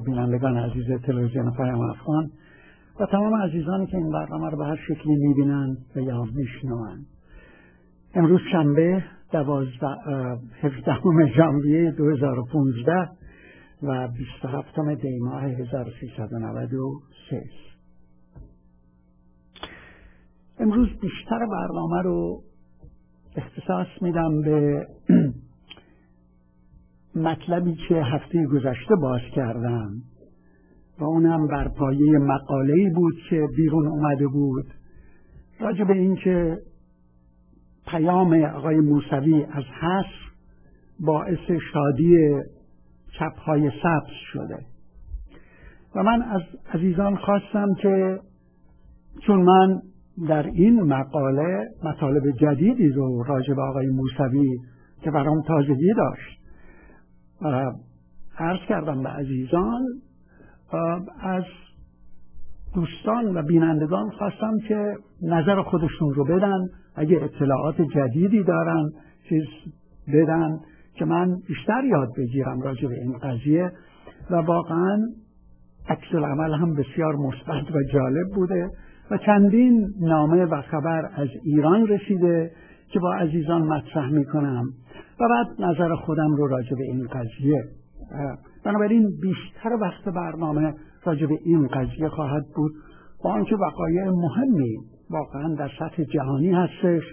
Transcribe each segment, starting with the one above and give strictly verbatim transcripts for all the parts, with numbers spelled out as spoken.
بینندگان عزیز تلویزیون پیام افغان و تمام عزیزانی که این برنامه رو به هر شکلی میبینن و یا میشنون. امروز شنبه هفدهم ژانویه دو هزار و پانزده و بیست و هفتم دی ماه هزار و سیصد و نود و سه. امروز بیشتر برنامه رو اختصاص میدم به مطلبی که هفته گذشته باز کردم و اونم بر پایه مقاله‌ای بود که بیرون اومده بود راجع به این که پیام آقای موسوی از حصر باعث شادی چپ‌های سبز شده و من از عزیزان خواستم که چون من در این مقاله مطالب جدیدی رو راجع به آقای موسوی که برام تازگی داشت عرض کردم به عزیزان، از دوستان و بینندگان خواستم که نظر خودشون رو بدن، اگه اطلاعات جدیدی دارن چیز بدن که من بیشتر یاد بگیرم راجع به این قضیه. و واقعا عکس العمل هم بسیار مثبت و جالب بوده و چندین نامه و خبر از ایران رسیده که با عزیزان مطرح میکنم و بعد نظر خودم رو راجع به این قضیه. بنابراین بیشتر وقت برنامه راجع به این قضیه خواهد بود، با آنکه وقایع مهمی واقعا در سطح جهانی هستش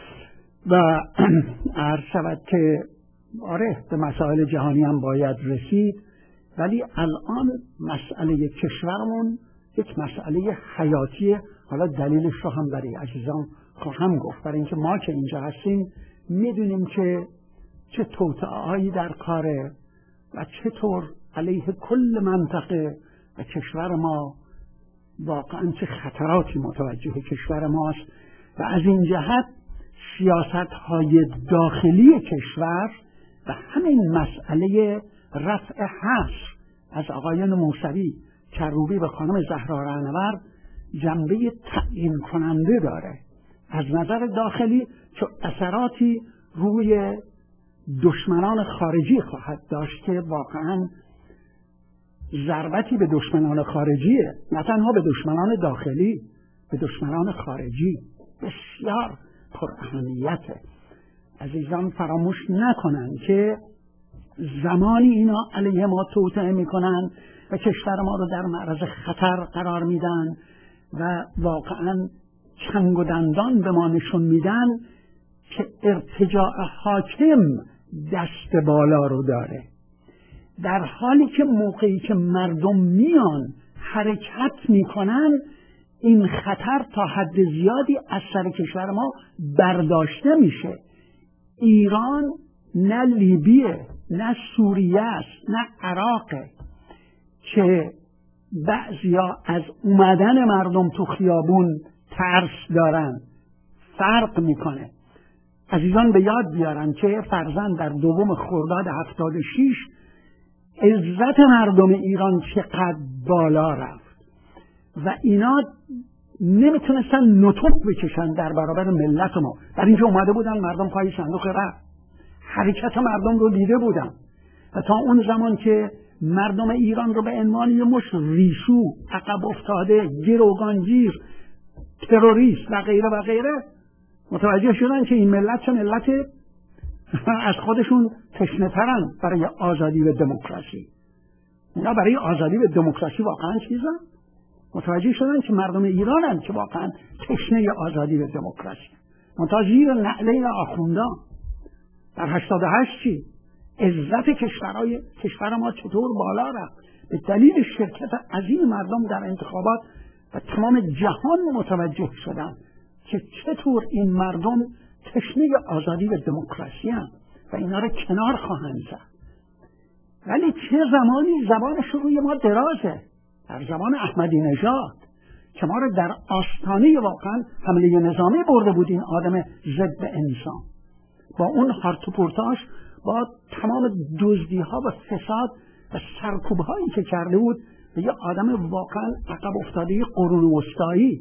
و عرض شود که آره به مسائل جهانی هم باید رسید، ولی الان مسئله کشورمون یک مسئله حیاتیه. حالا دلیلش رو هم برای عزیزان خواهم گفت، برای اینکه ما که اینجا هستیم میدونیم که چه توطئه‌هایی در کاره و چطور علیه کل منطقه و کشور ما واقعا چه خطراتی متوجه کشور ماست و از این جهت سیاست‌های داخلی کشور و همین مسئله رفع حصر از آقایان موسوی، کروبی و خانم زهرا رهنورد جنبه تعیین کننده داره از نظر داخلی که اثراتی روی دشمنان خارجی خواهد داشت که واقعا ضربتی به دشمنان خارجیه، نه تنها به دشمنان داخلی، به دشمنان خارجی بسیار پر اهمیته. عزیزان فراموش نکنن که زمانی اینا علیه ما توطئه میکنن و کشور ما رو در معرض خطر قرار میدن و واقعا چنگ و دندان به ما نشون میدن که ارتجاع حاکم دست بالا رو داره، در حالی که موقعی که مردم میان حرکت میکنن این خطر تا حد زیادی از سر کشور ما برداشته میشه. ایران نه لیبیه، نه سوریه است، نه عراقه که بعضیا از اومدن مردم تو خیابون ترس دارن. فرق میکنه. عزیزان به یاد بیارن که فرضاً در دوم خرداد هفتاد و شش عزت مردم ایران چقدر بالا رفت و اینا نمیتونستن نطق بکشن در برابر ملت ما، در اینجا اومده بودن مردم پای صندوق رفت، حرکت مردم رو دیده بودن و تا اون زمان که مردم ایران رو به عنوان یه مش ریشو، عقب افتاده، گروگانگیر، تروریست و غیره و غیره متوجه شدن که این ملت چه ملت از خودشون تشنه ترن برای آزادی و دموکراسی. اینا برای آزادی و دموکراسی واقعا چیزن؟ متوجه شدن که مردم ایرانن که واقعا تشنه آزادی و دموکراسی. منتها زیر نعله آخوندان در هشتاد و هشت چی؟ عزت کشورهای کشور ما چطور بالا رفت به دلیل شرکت عظیم مردم در انتخابات و تمام جهان متوجه شدن که چطور این مردم تشنه آزادی و دموکراسی هم و اینا رو کنار خواهند زد. ولی چه زمانی زبانش روی ما درازه، در زمان احمدی نژاد که ما رو در آستانه واقعا حمله نظامی برده بود این آدم ضد انسان، با اون هارت و پورتاش، با تمام دزدی ها و فساد و سرکوب هایی که کرده بود به یه آدم واقعا عقب افتاده قرون وسطایی.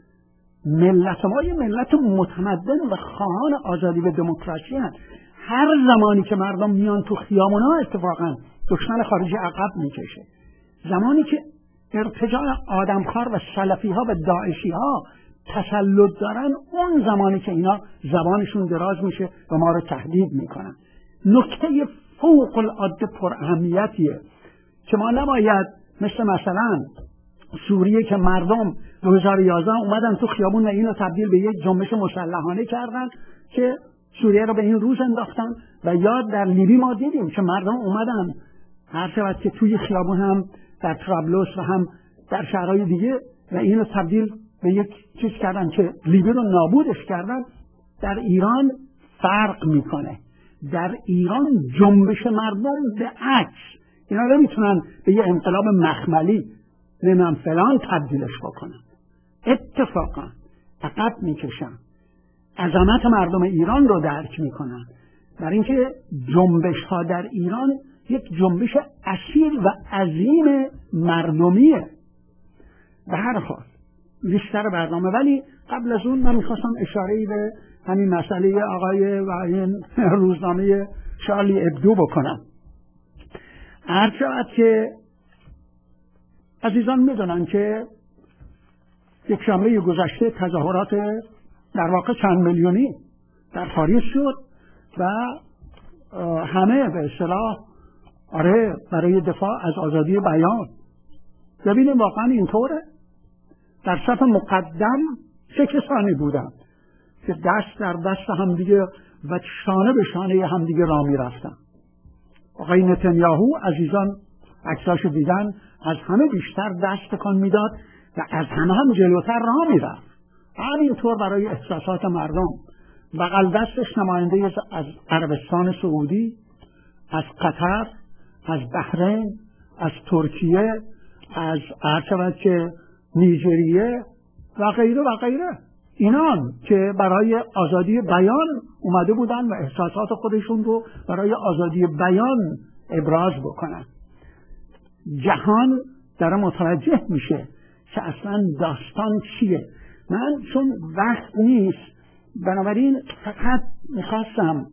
ملت ما یه ملت متمدن و خواهان آزادی و دموکراسی هست. هر زمانی که مردم میان تو خیابونا اتفاقا دشمن خارجی عقب میکشه. زمانی که ارتجاع آدمخوار و سلفی ها و داعشی ها تسلط دارن، اون زمانی که اینا زبانشون دراز میشه و ما رو تهدید میکنن. نکته فوق العاده پر اهمیتیه که ما نباید مثل مثلا سوریه که مردم دو هزار و یازده اومدن تو خیابون و اینو تبدیل به یک جنبش مسلحانه کردن که سوریه رو به این روز انداختن، و یا در لیبی ما دیدیم که مردم اومدن هر شود که توی خیابون هم در طرابلس و هم در شهرهای دیگه و اینو تبدیل به یک چیز کردن که لیبی رو نابودش کردن. در ایران فرق میکنه. در ایران جنبش مردم به عکس، اینا نمیتونن به یه انقلاب مخملی نمیم فلان تبدیلش بکنن. اتفاقا عقب میکشن، عظمت مردم ایران رو درک میکنن، برای اینکه جنبش ها در ایران یک جنبش اصیل و عظیم مردمیه. به هر حال بیشتر برنامه، ولی قبل از اون من میخواستم اشاره‌ای به همین مسئله آقای و این روزنامه شارلی ابدو بکنم. عرض شود که عزیزان میدونن که یک شنبه گذشته تظاهرات در واقع چند میلیونی در پاریس شد و همه به اصطلاح آره برای دفاع از آزادی بیان. ببینیم واقعا اینطوره. در صف مقدم چه کسانی بودن که دست در دست همدیگه و شانه به شانه همدیگه راه میرفتن. آقای نتانیاهو عزیزان عکساشو دیدن، از همه بیشتر دست تکان میداد و از همه هم جلوتر راه میرفت. همینطور برای احساسات مردم بغل دستش نماینده از عربستان سعودی، از قطر، از بحرین، از ترکیه، از عرب که نیجریه و غیره و غیره، اینان که برای آزادی بیان اومده بودن و احساسات خودشون رو برای آزادی بیان ابراز بکنن. جهان داره متوجه میشه که اصلا داستان چیه. من چون وقت نیست بنابراین فقط میخواستم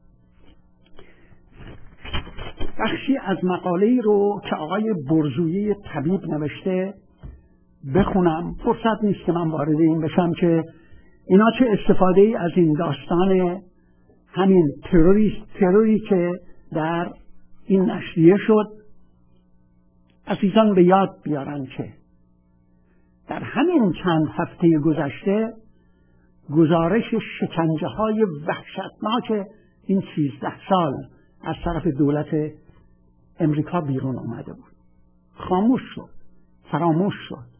بخشی از مقاله‌ای رو که آقای برزویی طبیب نوشته بخونم. فرصت نیست که من وارد این بشم که اینا چه استفاده ای از این داستان همین تروریست تروری که در این نشریه شد عزیزان به یاد بیارن که در همین چند هفته گذشته گزارش شکنجه های وحشتناک این سیزده سال از طرف دولت امریکا بیرون آمده بود. خاموش شد، فراموش شد.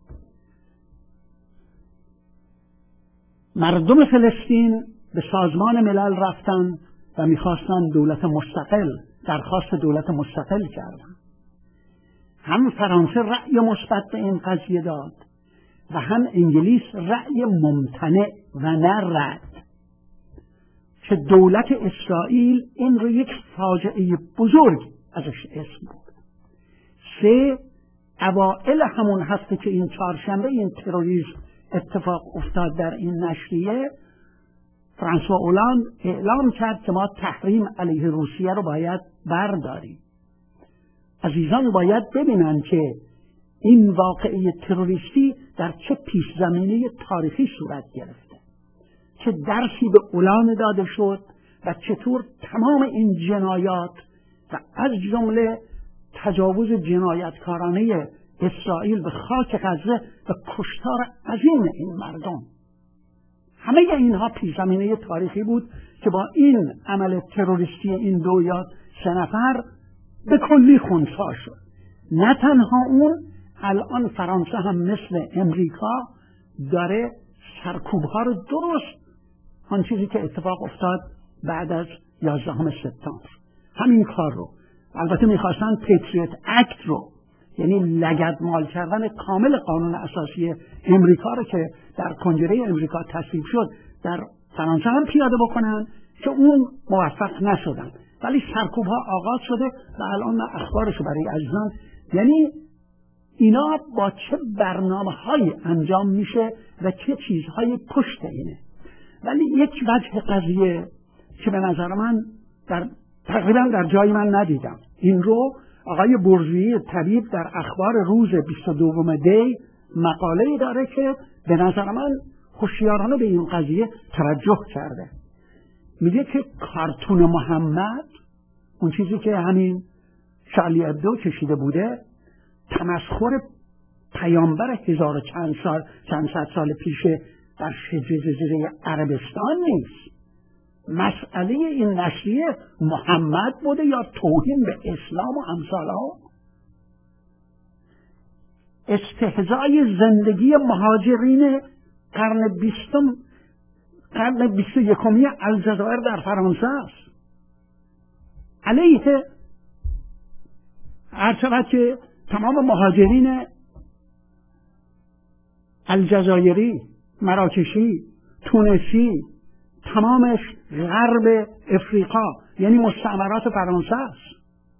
مردم فلسطین به سازمان ملل رفتن و میخواستن دولت مستقل، درخواست دولت مستقل کردن. هم فرانسه رأی مثبت به این قضیه داد و هم انگلیس رأی ممتنع و نه رد، که دولت اسرائیل این رو یک فاجعه بزرگ ازش اسم بود. سه، اوائل همون هفته که این چهارشنبه این تروریسم اتفاق افتاد در این نشریه، فرانسوا اولاند اعلام کرد که ما تحریم علیه روسیه رو باید برداریم. عزیزان باید ببینن که این واقعه تروریستی در چه پیش زمینه تاریخی صورت گرفته، چه درسی به اولاند داده شد و چطور تمام این جنایات و از جمله تجاوز جنایتکارانه اسرائیل به خاک غزه و کشتار عظیم این مردم، همه اینها پیش زمینه تاریخی بود که با این عمل تروریستی این دو یا سه نفر به کلی خنثی شد. نه تنها اون، الان فرانسه هم مثل امریکا داره سرکوبها رو درست آن چیزی که اتفاق افتاد بعد از یازدهم سپتامبر همین کار رو، البته میخواستن پیتریوت اکت رو، یعنی لگدمال کردن کامل قانون اساسی امریکا رو که در کنگره امریکا تصویب شد در فرانسه هم پیاده بکنن که اون موفق نشدن، ولی سرکوب ها آغاز شده و الان اخبارشو برای عزیزان، یعنی اینا با چه برنامه های انجام میشه و چه چیزهای پشت اینه. ولی یک وجه قضیه که به نظر من در تقریبا در جای من ندیدم این رو آقای برزویی طبیب در اخبار روز بیست و دوم دی مقاله‌ای داره که به نظر من هوشیارانه به این قضیه توجه کرده. میگه که کارتون محمد، اون چیزی که همین شارلی ابدو کشیده بوده، تمسخر پیامبر هزار و چند سال چند صد سال پیش در شبه جزیره عربستان نیست. مسئله این نشریه محمد بوده یا توهین به اسلام و امثالها. استهزای زندگی مهاجرین قرن بیستم قرن بیست و یکمی الجزایر در فرانسه است. علیه هرچقدر که تمام مهاجرین الجزایری، مراکشی، تونسی، تمامش غرب افریقا، یعنی مستعمرات فرانسه است.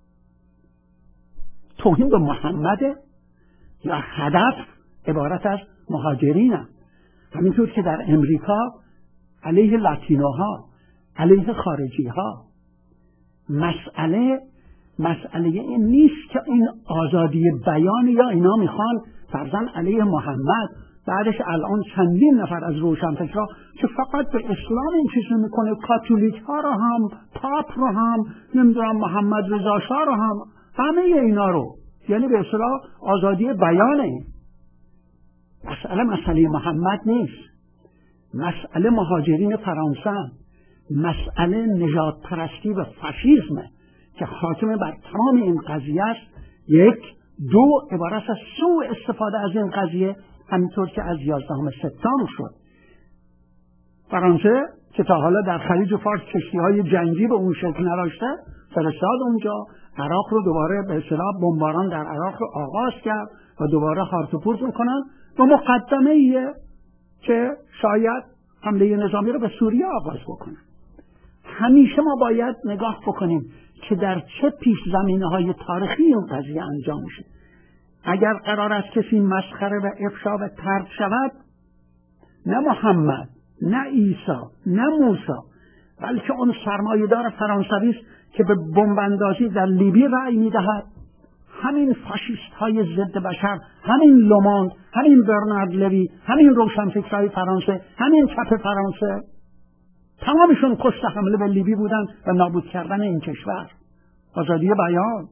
توهین به محمده یا هدف عبارت از مهاجرین هم. همینطور که در امریکا علیه لاتینوها، علیه خارجی ها. مسئله مسئله این نیست که این آزادی بیان یا اینا میخوان فرضاً علیه محمد، بعدش الان چندین نفر از روشنفکرها که فقط به اسلام این چیز میکنه، کاتولیک ها رو هم، پاپ رو هم، نمیدونم محمد رضا شاه رو هم، همه اینا رو، یعنی به اصطلاح آزادی بیانه. مسئله مسئله محمد نیست، مسئله مهاجرین فرانسه، مسئله نژاد پرستی و فاشیسم که حاکم بر تمام این قضیه است. یک دو عبارت از سوء استفاده از این قضیه، همینطور که از یازدهم سپتامبر شد. فرانسه که تا حالا در خلیج فارس کشتی‌های جنگی به اون شکل نداشته، فرستاد اونجا، عراق رو دوباره به اصطلاح بمباران در عراق رو آغاز کرد و دوباره خارت و پورت میکنن و مقدمه ایه که شاید حمله نظامی رو به سوریه آغاز بکنن. همیشه ما باید نگاه بکنیم که در چه پیش زمینه های تاریخی این قضیه انجام میشه. اگر قرار است کسی مسخره و افشا و طرد شود، نه محمد، نه عیسی، نه موسی، بلکه اون سرمایه‌دار فرانسوی است که به بمب‌اندازی در لیبی رأی میدهد. همین فاشیست های ضد بشر، همین لوموند، همین برنارد لوی، همین روشنفکرهای فرانسه، همین چپ فرانسه، تمامشون قصد حمله به لیبی بودن و نابود کردن این کشور. آزادی بیان.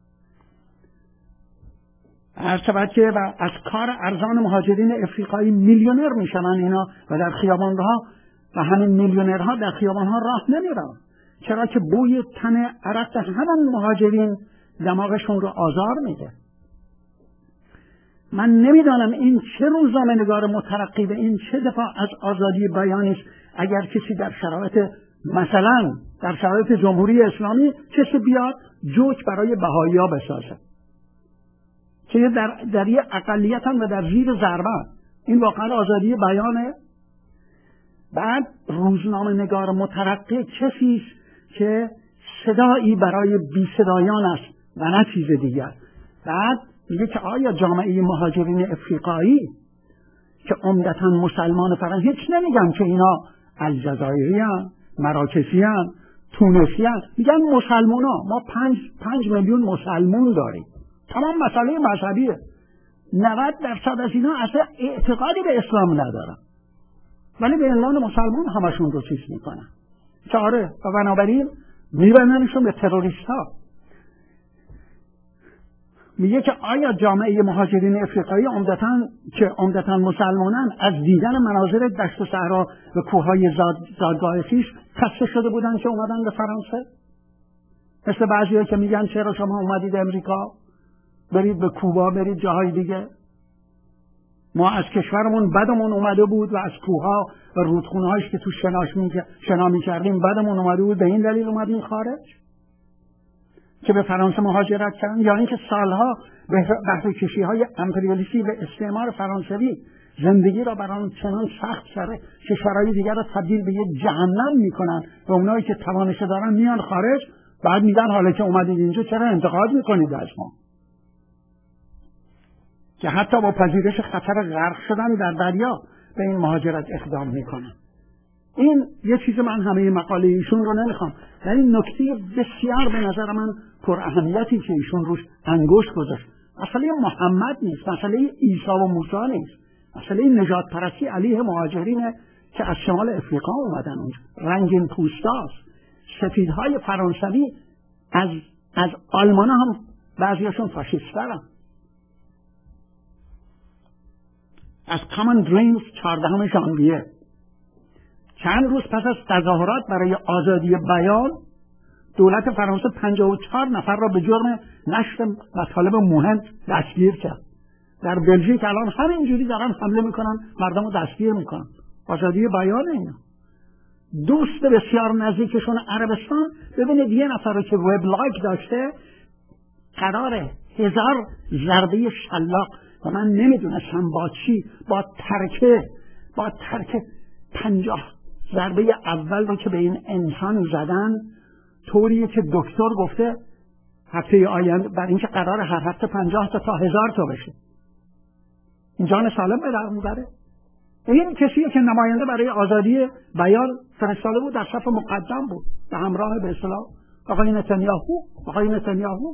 هرچند که از کار ارزان مهاجرین افریقایی میلیونر میشن اینا و در خیابانها و همین میلیونرها در خیابانها راه نمیرن، چرا که بوی تن عرق همون مهاجرین دماغشون رو آزار میده. من نمیدانم این چه روزنامه‌نگار مترقی و این چه دفاع از آزادی بیان است اگر کسی در شرایط مثلا در شرایط جمهوری اسلامی کسی بیاد جوک برای بهائی‌ها بسازه که در در یه اقلیت هم و در زیر ضربه. این واقعا آزادی بیانه؟ بعد روزنامه‌نگار مترقی کسی است که صدایی برای بی صدایان است و نه چیز دیگر. بعد میگه که آیا جامعه مهاجرین افریقایی که عمدتاً مسلمان فرانسه، هیچ نمیگن که اینا الجزایری هستند، مراکشی هستند، تونسی هستند، میگن مسلمان ها. ما پنج, پنج میلیون مسلمون داریم. تمام مسئله مذهبیه. نود درصد از اینا اصلا اعتقادی به اسلام ندارن، ولی به عنوان مسلمان همشون رو چیز میکنن. چاره و بنابراین میبندنشون به تروریست ها. میگه که آیا جامعه مهاجرین افریقایی عمدتاً که عمدتاً مسلمانان از دیدن مناظر دشت و صحرا و کوههای زاد، زادگاه خویش خسته شده بودن که اومدن به فرانسه؟ مثل بعضی‌ها که میگن چرا شما اومدید امریکا، برید به کوبا، برید جاهای دیگه. ما از کشورمون بدمون اومده بود و از کوهها و رودخونه‌هاش که تو شناش می شنا می‌کردیم بدمون اومده بود، به این دلیل اومدیم خارج که به فرانسه مهاجرت کردن، یا اینکه سالها بهره کشی‌های امپریالیستی و استعمار فرانسوی زندگی را برای چنان سخت کرده کشورهای دیگر را تبدیل به یک جهنم میکنن و اونایی که توانش دارن میان خارج، بعد میگن حالا که اومدید اینجا چرا انتقاد میکنید از ما؟ که حتی با پذیرش خطر غرق شدن در دریا به این مهاجرت اقدام میکنن. این یه چیز، من همه مقاله ایشون رو نمیخوام، ولی نکته بسیار به نظر من پر اهمیتی که ایشون روش انگشت گذاشت. مسئله محمد نیست، مسئله عیسی و موسی نیست، مسئله نجات پرستی علیه مهاجرین که از شمال افریقا اومدن اونجا، رنگین پوستاست. سفیدهای فرانسوی از از آلمان هم بعضیشون فاشیست‌ترن. از کامن درینز چهاردهم ژانویه، چند روز پس از تظاهرات برای آزادی بیان، دولت فرانسه پنجاه و چهار نفر را به جرم نشر مطالب مهم دستگیر کرد. در بلژیک الان همینجوری دارن حمله میکنن، مردم رو دستگیر میکنن. آزادی بیان اینا. دوست بسیار نزدیکشون عربستان، ببینید یه نفر رو که وبلاگ داشته قراره هزار ضربه شلاق و من نمیدونستم با چی، با ترکه با ترکه پنجاه ضربه اول رو که به این انسان زدن، طوریه که دکتر گفته هفته آینده برای اینکه قرار هر هفته پنجاه تا تا هزار تا بشه، این جان سالم به در میبره. این کسیه که نماینده برای آزادی بیان فرستاده بود، در صف مقدم بود به همراه به اصطلاح آقای نتانیاهو. آقای نتانیاهو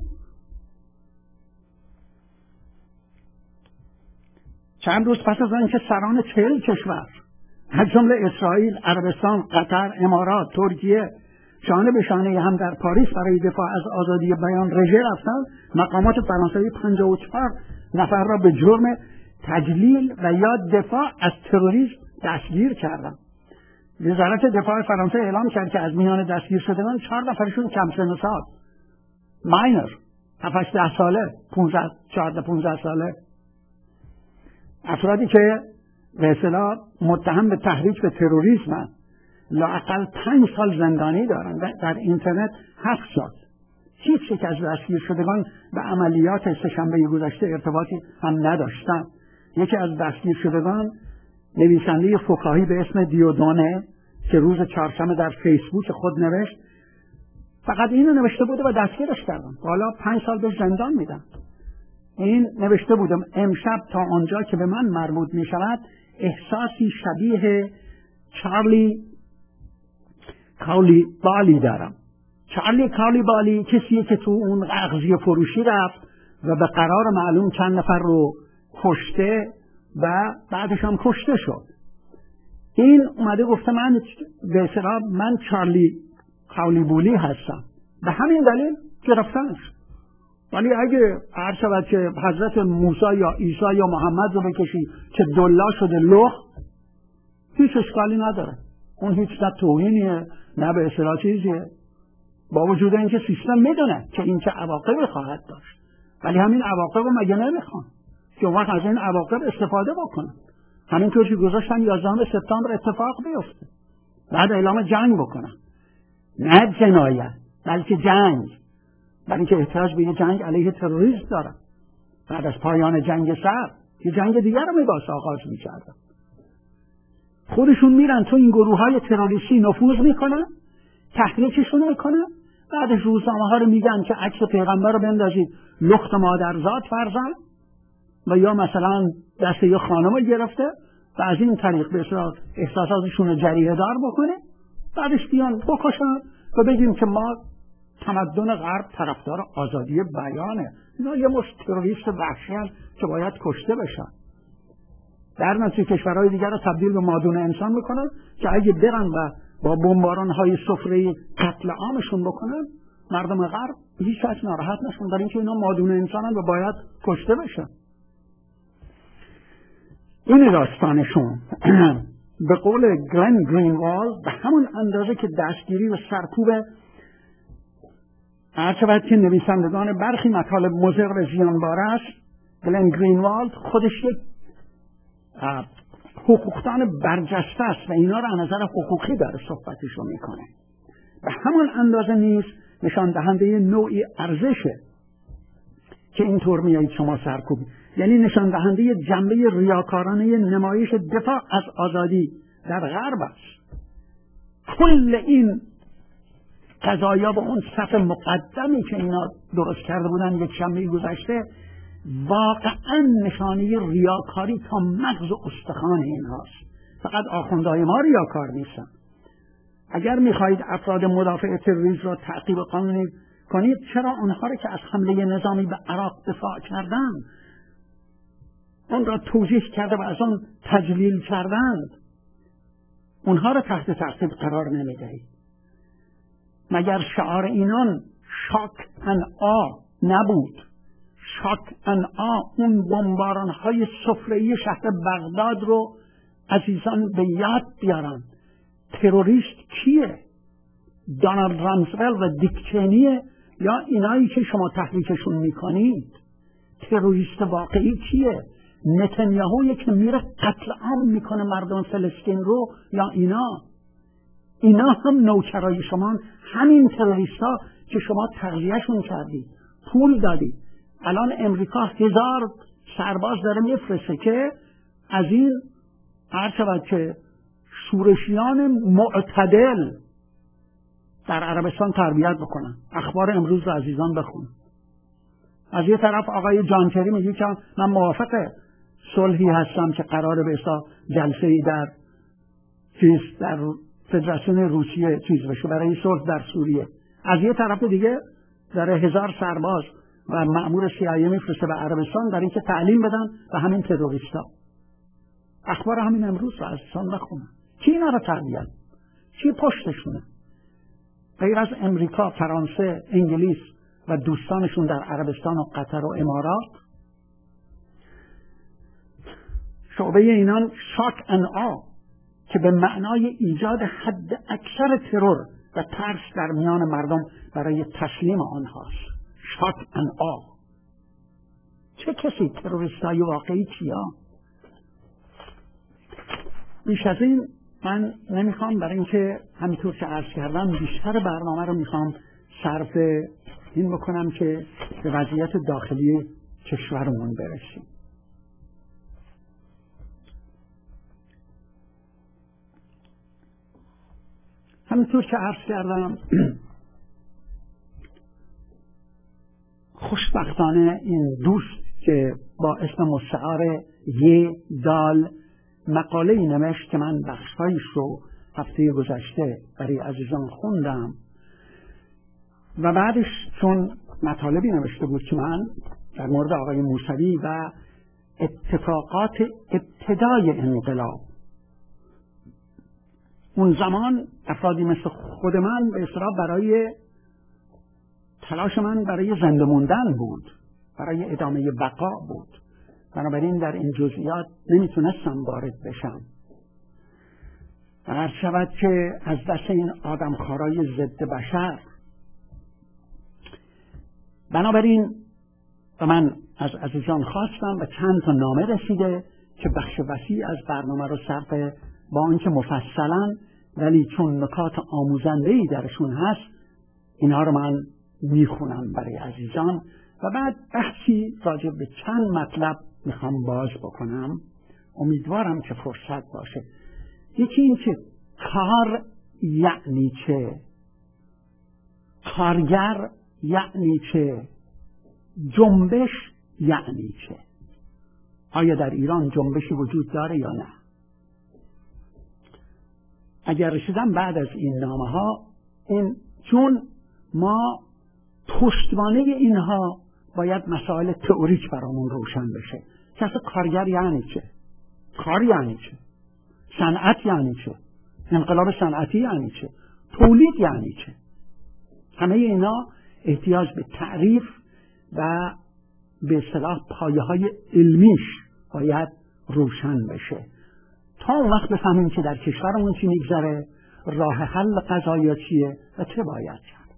چند روز پس از اینکه سران چهل کشور از جمله اسرائیل، عربستان، قطر، امارات، ترکیه شانه به شانه هم در پاریس برای دفاع از آزادی بیان رژه رفتند، مقامات فرانسوی پنجاه و چهار نفر را به جرم تجلیل و یا دفاع از تروریسم دستگیر کردند. وزارت دفاع فرانسه اعلام کرد که از میان دستگیر شدگان چهار نفرشون کم سن و سال، ماینر، هفت ده ساله، پانزده چهارده پانزده ساله، افرادی که به اصطلاح متهم به تحریک به تروریسم لااقل پنج سال زندانی دارن و در اینترنت هفت سال. هیچ یک از دستگیر شدگان به عملیات سه‌شنبه گذشته ارتباطی هم نداشتند. یکی از دستگیر شدگان نویسنده فکاهی به اسم دیودونه که روز چهارشنبه در فیسبوک خود نوشت، فقط اینو نوشته بوده و دستگیرش کردن، حالا پنج سال به زندان میدن. این نوشته بودم امشب تا آنجا که به من مربوط می شود احساسی شبیه چارلی کاولی بالی دارم. چارلی کاولی بالی کسیه که تو اون اغذیه فروشی رفت و به قرار معلوم چند نفر رو کشته و بعدش هم کشته شد. این اومده گفته من به اصطلاح من چارلی کاولی بولی هستم، به همین دلیل گرفتنش. ولی اگه هر شود که حضرت موسی یا عیسی یا محمد رو بکشی که دلا شده لخ، هیچ اشکالی نداره. اون هیچ نه توهینیه نه به اصطلاح چیزیه، با وجود اینکه سیستم میدونه که این چه عواقبی خواهد داشت، ولی همین عواقب رو مگه نمیخوان که اون وقت از این عواقب استفاده بکنن. همینطور که گذاشتن یازدهم سپتامبر اتفاق بیفته، بعد اعلام جنگ بکنن، نه جنایت بلکه جنگ، برای اینکه احتیاج به یه جنگ علیه تروریسم دارن. بعد از پایان جنگ سرد یه جنگ دیگر رو میباید آغاز میکردن. خودشون میرن تو این گروه های تروریستی نفوذ میکنن، تحریکشون میکنن، بعدش روزنامه ها رو میگن که عکس پیغمبر رو بندازید لخت مادرزاد فرزند، و یا مثلا دست یه خانم رو گرفته و از این طریق به اصطلاح احساساتشون رو جریه دار بکنه، بعدش بیان بکشن و بگیم که ما تمدن غرب طرفدار آزادی بیانه. اینا یه مشت تروریست وحشی هست که باید کشته بشن. در نتیجه کشورهای دیگر رو تبدیل به مادون انسان میکنن که اگه برن و با بمباران‌های سفره قتل عامشون بکنن، مردم غرب هیچ کس ناراحت نشون، برای اینکه اینا مادون انسانن و باید کشته بشن. این داستانشون. به قول گلن گرینوالد، به همون اندازه که دستگیری و سرکوب هرچند که نویسندگان برخی مطالب مضر و زیانبار است، گلن گرینوالد خودش یک حقوقدان برجسته است و اینا را از نظر حقوقی داره صحبتشو میکنه. به همون اندازه نیست نشان دهنده نوعی ارزشه که اینطور میایید شما سرکوب، یعنی نشان دهنده جنبه ریاکارانه نمایش دفاع از آزادی در غرب است. کل این قضایا با اون صف مقدمی که اینا درست کرده بودن یک شنبه گذشته واقعا نشانه ریاکاری تا مغز و استخوان اینهاست. فقط آخوندهای ما ریاکار نیستن. اگر میخواهید افراد مدافع تروریسم را تعقیب قانونی کنید چرا اونها رو که از حمله نظامی به عراق دفاع کردند، اون را توجیه کرده و از اون تجلیل کردند، اونها رو تحت تعقیب قرار نمیدهید؟ مگر شعار اینان شاک ان آ نبود؟ شاک ان آ اون بمباران های سفره‌ای شهر بغداد رو عزیزان به یاد بیارن. تروریست کیه؟ دونالد رامزول و دیک چینیه یا اینایی که شما تحریکشون میکنید؟ تروریست واقعی کیه؟ نتانیاهویی که میره قتل عام میکنه مردم فلسطین رو یا اینا؟ اینا هم نوکرای شما، همین تروریست ها که شما تغذیهشون کردید، پول دادید. الان امریکا هزار سرباز داره میفرسته که از این هر شود که شورشیان معتدل در عربستان تربیت بکنن. اخبار امروز رو عزیزان بخون. از یه طرف آقای جان کری میگه که من موافق صلحی هستم که قراره به حساب جلسه‌ای در چیز در فدراسیون روسیه چیز بشه برای صلح در سوریه. از یه طرف دیگه داره هزار سرباز و مأمور سی آی ای میفرسته به عربستان برای اینکه تعلیم بدن به همین تروریستا. اخبار همین امروز رو عزیزان بخونن. کی اینا رو تربیت؟ کی پشتشونه؟ غیر از امریکا، فرانسه، انگلیس و دوستانشون در عربستان و قطر و امارات. شعبه اینان شاک ان آ که به معنای ایجاد حد اکثر ترور و ترس در میان مردم برای تسلیم آنهاست. شاک ان آ. چه کسی تروریستای واقعی کیا؟ بیش از این من نمیخوام، برای اینکه همینطور که عرض کردم بیشتر برنامه رو میخوام صرف این بکنم که به وضعیت داخلی کشورمون برسیم. همینطور که عرض کردم خوشبختانه این دوست که با اسم مستعار یه دال مقاله ای نوشت که من بخشایش رو هفته گذشته برای عزیزان خوندم و بعدش چون مطالبی نوشته بود که من در مورد آقای موسوی و اتفاقات ابتدای انقلاب، اون زمان افرادی مثل خود من به اصطلاح برای تلاش من برای زنده موندن بود، برای ادامه بقا بود، بنابراین در این جزئیات نمیتونستم وارد بشم. هر شود که از دست این آدمخوارای ضد بشر، بنابراین و من از عزیزان خواستم و چند تا نامه رسیده که بخش وسیع از برنامه رو صرف با اینکه مفصلا ولی چون نکات آموزنده‌ای درشون هست اینها رو من میخونم برای عزیزان و بعد بحثی راجع به چند مطلب میخوام باز بکنم. امیدوارم که فرصت باشه. یکی این که کار یعنی چه؟ کارگر یعنی چه؟ جنبش یعنی چه؟ آیا در ایران جنبشی وجود داره یا نه؟ اگر رسیدم بعد از این نامه ها، این چون ما پشتوانه اینها باید مسائل تئوریک برامون روشن بشه. که اصلا کارگر یعنی چه؟ کار یعنی چه؟ صنعت یعنی چه؟ انقلاب صنعتی یعنی چه؟ تولید یعنی چه؟ همه اینا احتیاج به تعریف و به اصطلاح پایه های علمیش باید روشن بشه تا اون وقت بفهمیم که در کشورمون چی میگذره، راه حل قضایا چیه و چه باید کرد.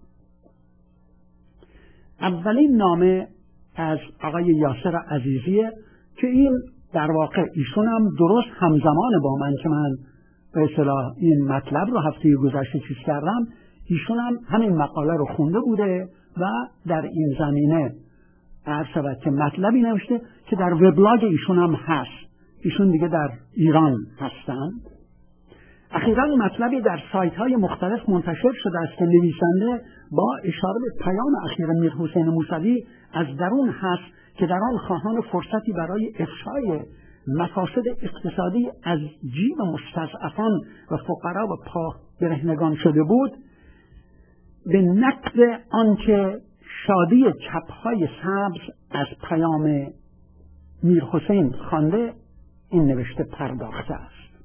اولین نامه از آقای یاسر عزیزیه که این در واقع ایشون هم درست همزمان با من که من به اصطلاح این مطلب رو هفته گذشته چیز کردم، ایشون هم همین مقاله رو خونده بوده و در این زمینه عرض شود که مطلبی نوشته که در وبلاگ ایشون هم هست. ایشون دیگه در ایران هستن. اخیراً مطلبی در سایت های مختلف منتشر شده است که نویسنده با اشاره به پیام اخیر میر حسین موسوی از درون هست که در آن خواهان فرصتی برای افشای مفاسد اقتصادی از جیب مستضعفان و فقرا و پا برهنگان شده بود، به نقد آنکه شادی چپهای سبز از پیام میر حسین خوانده این نوشته پرداخته است.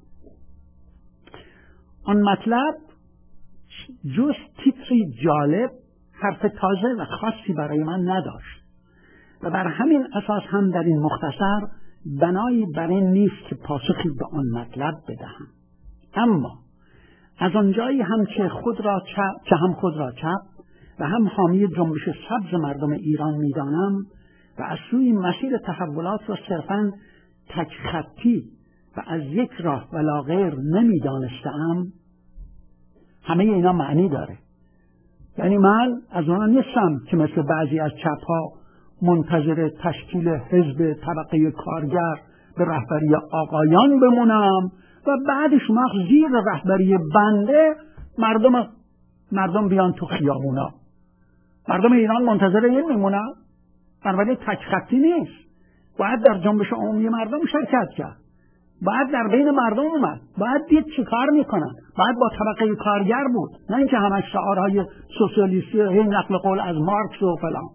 آن مطلب جز تیتری جالب حرف تازه و خاصی برای من نداشت و بر همین اساس هم در این مختصر بنایی بر این نیست که پاسخی به آن مطلب بدهم. اما از آنجایی هم که خود را چپ که هم خود را چپ و هم حامی جنبش سبز مردم ایران میدانم و از سوی مسیر تحولات را صرفاً تک خطی و از یک راه ولا غیر نمیدانستم، همه اینا معنی داره. یعنی من از اونها نیستم که مثل بعضی از چپ‌ها منتظر تشکیل حزب طبقه کارگر به رهبری آقایان بمونم و بعدش وقت زیر رهبری بنده مردم مردم بیان تو خیابونا. مردم ایران منتظر این میمونن. بنابراین تک خطی نیست، باید در جنبش عمومی مردم شرکت کرد، باید در بین مردم اومد، باید دید چی کار میکنن، باید با طبقه کارگر بود، نه اینکه همش شعارهای سوسیالیستی و نقل قول از مارکس و فلان.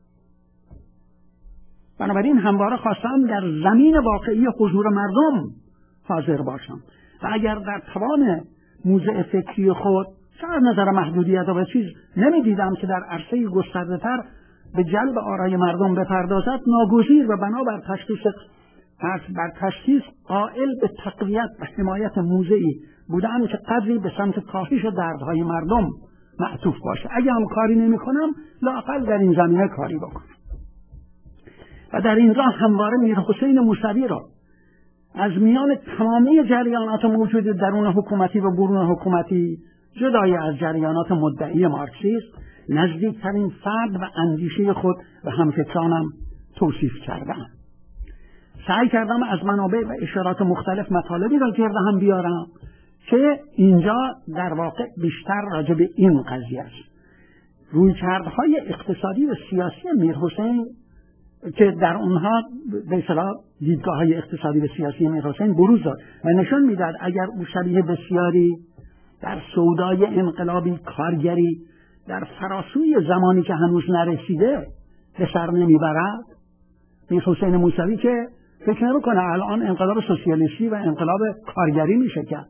بنابراین همواره خواستم در زمین واقعی حضور مردم حاضر باشم و اگر در توان موضع فکری خود شاید نظر محدودیت و چیز نمیدیدم که در عرصه گسترده‌تر به جلب آرای مردم بپردازد، ناگزیر و بنابر تشخیص بر تشخیص قائل به تقویت و حمایت موضعی بودم که قدری به سمت کاهش دردهای مردم معطوف باشه. اگه هم کاری نمی کنم لااقل در این زمینه کاری بکنم. و در این راه همواره میر حسین موسوی را از میان تمامی جریانات موجود درون حکومتی و برون حکومتی جدای از جریانات مدعی مارکسیست نزدیکترین فرد و اندیشه خود و همفکرانم توصیف کردم. سعی کردم از منابع و اشارات مختلف مطالبی را گرد هم بیارم که اینجا در واقع بیشتر راجع به این قضیه است. رویکردهای اقتصادی و سیاسی میر حسین که در اونها به اصطلاح دیدگاه‌های اقتصادی و سیاسی میر حسین بروز داد و نشون میداد اگر او شبیه بسیاری در سودای انقلابی کارگری در فراسوی زمانی که هنوز نرسیده به سر نمیبرد، میر حسین موسوی که فکر نمی‌کنه الان انقلاب سوسیالیستی و انقلاب کارگری میشه کرد،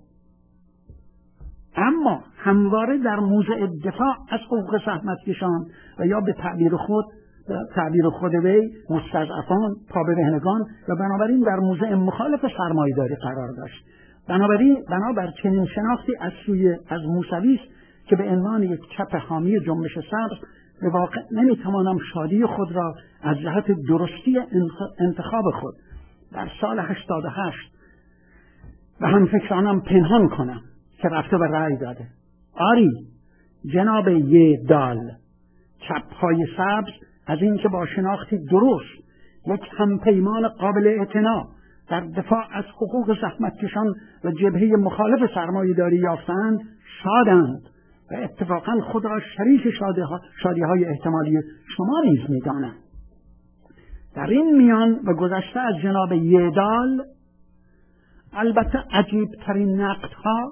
اما همواره در موضع دفاع از حقوق زحمتکشان و یا به تعبیر خود تعبیر خود وی مستضعفان، پابرهنگان و بنابراین در موضع مخالف سرمایه‌داری قرار داشت. بنابراین بنابر چنین شناختی از سوی از موسوی است که به عنوان یک چپ حامی جنبش سبز به واقع نمیتوانم شادی خود را از جهت درستی انتخاب خود در سال هشتاد و هشت و هم فکرانم پنهان کنم که رفته و رأی داده. آری جناب یه دال چپ‌های سبز از این که با شناختی درست یک همپیمان قابل اعتنا در دفاع از حقوق زحمتکشان و جبهه مخالف سرمایه‌داری یافتند شادند و اتفاقا خود را شریک شادی‌های احتمالی شما نیز می‌دانند. در این میان و گذشته از جناب یدال البته عجیب ترین نقدها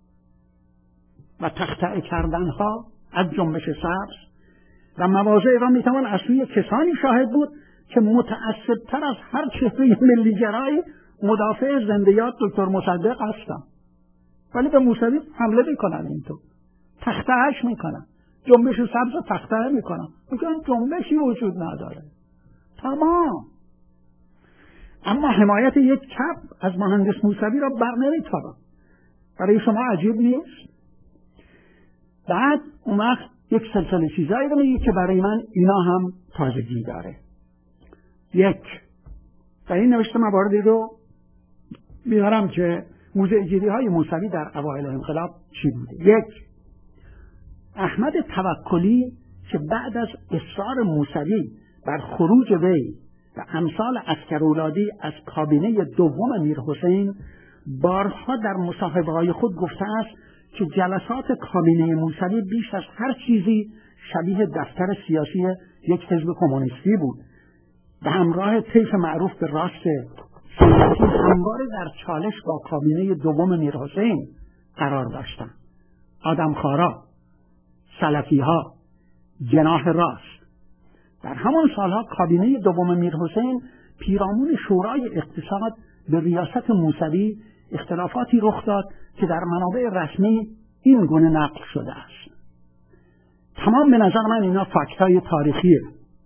و تخطئه کردنها از جنبش سبز و مواضع را میتوان از سوی کسانی شاهد بود که متعصب‌تر از هر چهره ملی گرایی مدافع زندیات دکتر مصدق هستند، ولی به موسوی حمله میکنن، اینطور تخطئه‌اش میکنن، جنبش سبز رو تخطئه میکنن، میگن جنبشی وجود نداره. تمام. اما حمایت یک چپ از مهندس موسوی را بر نمیتابد. برای شما عجیب نیست؟ بعد اون وقت یک سلسله چیزایی رو میگه که برای من اینا هم تازگی داره. یک، در این نوشته مواردی رو میارم که موضع گیری های موسوی در اوایل انقلاب چی بوده. یک، احمد توکلی که بعد از اصرار موسوی بر خروج وی و امثال عسکرولادی از کابینه دوم میر حسین بارها در مصاحبه‌های خود گفته است که جلسات کابینه موسوی بیش از هر چیزی شبیه دفتر سیاسی یک حزب کمونیستی بود و همراه طیف معروف به راست سیاسی همواره در چالش با کابینه دوم میر حسین قرار داشتند. آدمخوارا، سلفی ها، جناح راست. در همان سالها کابینه دوم میرحسین پیرامون شورای اقتصاد به ریاست موسوی اختلافاتی رخ داد که در منابع رسمی این گونه نقل شده است. تمام به نظر من اینا فاکتای تاریخیه.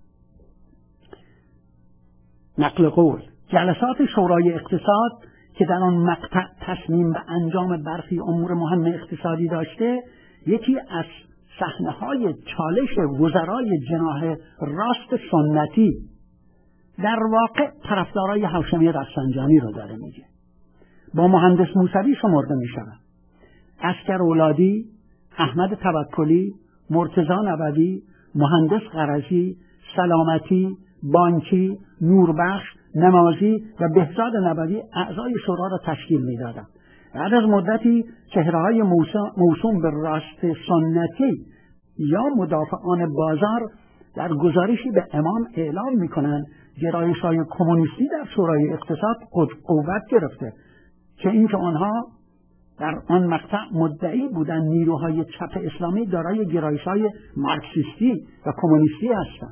نقل قول: جلسات شورای اقتصاد که در آن مقطع تصمیم به انجام برخی امور مهم اقتصادی داشته، یکی از صحنه‌های چالش وزرای جناح راست سنتی در واقع طرفدارای هاشمی رفسنجانی رو داره میگه. با مهندس موسوی شمرده میشود. عسکر اولادی، احمد توکلی، مرتضی نبوی، مهندس غرضی، سلامتی، بانکی، نوربخش، نمازی و بهزاد نبوی اعضای شورا را تشکیل میدادند. بعد از مدتی چهره‌های موسوم به راست سنتی یا مدافعان بازار در گزارشی به امام اعلام میکنند گرایش‌های کمونیستی در شورای اقتصاد قوت گرفته، که اینکه آنها در آن مقطع مدعی بودند نیروهای چپ اسلامی دارای گرایش‌های مارکسیستی و کمونیستی هستند.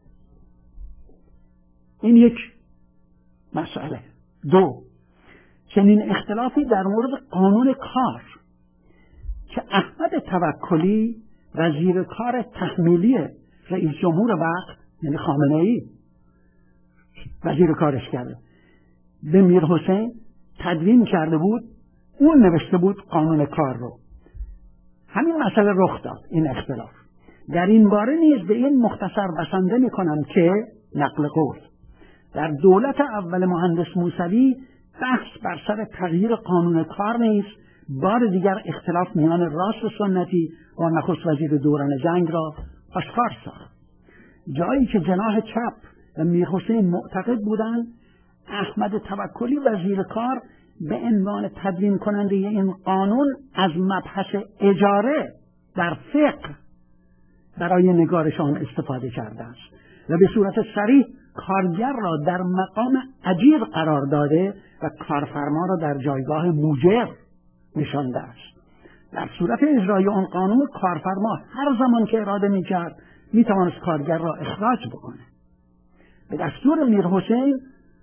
این یک مسئله. دو، چنین اختلافی در مورد قانون کار که احمد توکلی وزیر کار تحمیلی رئیس جمهور وقت، یعنی خامنه‌ای، وزیر کارش کرده، به میرحسین تدوین کرده بود، اون نوشته بود قانون کار رو. همین مسئله رخ داد، این اختلاف. در این باره نیز به این مختصر بسنده می‌کنم که نقل قول: در دولت اول مهندس موسوی بحث بر سر تغییر قانون کار نیز بار دیگر اختلاف میان راست و سنتی با نخست وزیر دوران جنگ را آشکار ساخت. جایی که جناح چپ و میرحسین معتقد بودند احمد توکلی وزیر کار به عنوان تدوین کننده این قانون از مبحث اجاره در فقه برای نگارش آن استفاده کرده است و به صورت صریح کارگر را در مقام اجیر قرار داده و کارفرما را در جایگاه موجر نشانده است. در صورت اجرای آن قانون کارفرما هر زمان که اراده می‌کرد می‌توانست کارگر را اخراج بکنه. به دستور میرحسین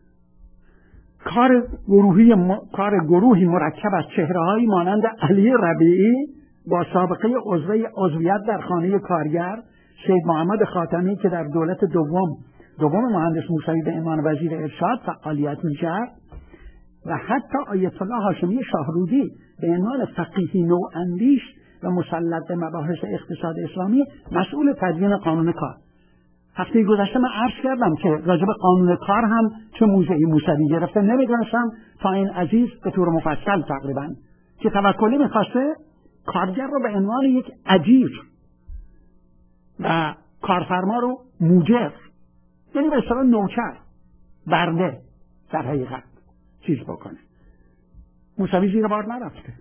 کار گروهی م... کار گروهی مرکب از چهره‌هایی مانند علی ربیعی با سابقه عضویت در خانه کارگر، سید محمد خاتمی که در دولت دوم دوم مهندس موسوی به عنوان وزیر ارشاد فعالیت می‌کرد و حتی آیت الله هاشمی شاهرودی به عنوان فقیهی نواندیش و مسلط به مباحث اقتصاد اسلامی مسئول تدوین قانون کار. هفته گذشته من عرض کردم که راجب قانون کار هم چه موضعی موسوی گرفته نمیدونستم تا این عزیز به طور مفصل تقریبا که توکلی میخواسته کارگر رو به عنوان یک اجیر و کارفرما رو موجر، یعنی به اصطلاح نوکر، برده در حقیقت چیز بکنه. موسوی زیر بار نرفته.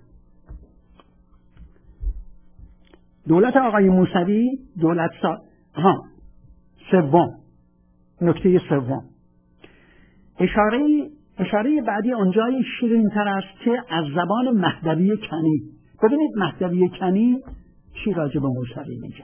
دولت آقای موسوی دولت سا... ها سوم، نکته سوم، اشاره اشاره بعدی آنجای شیرین تر است که از زبان مهدوی کنی. ببینید مهدوی کنی چی راجع به موسوی میگه.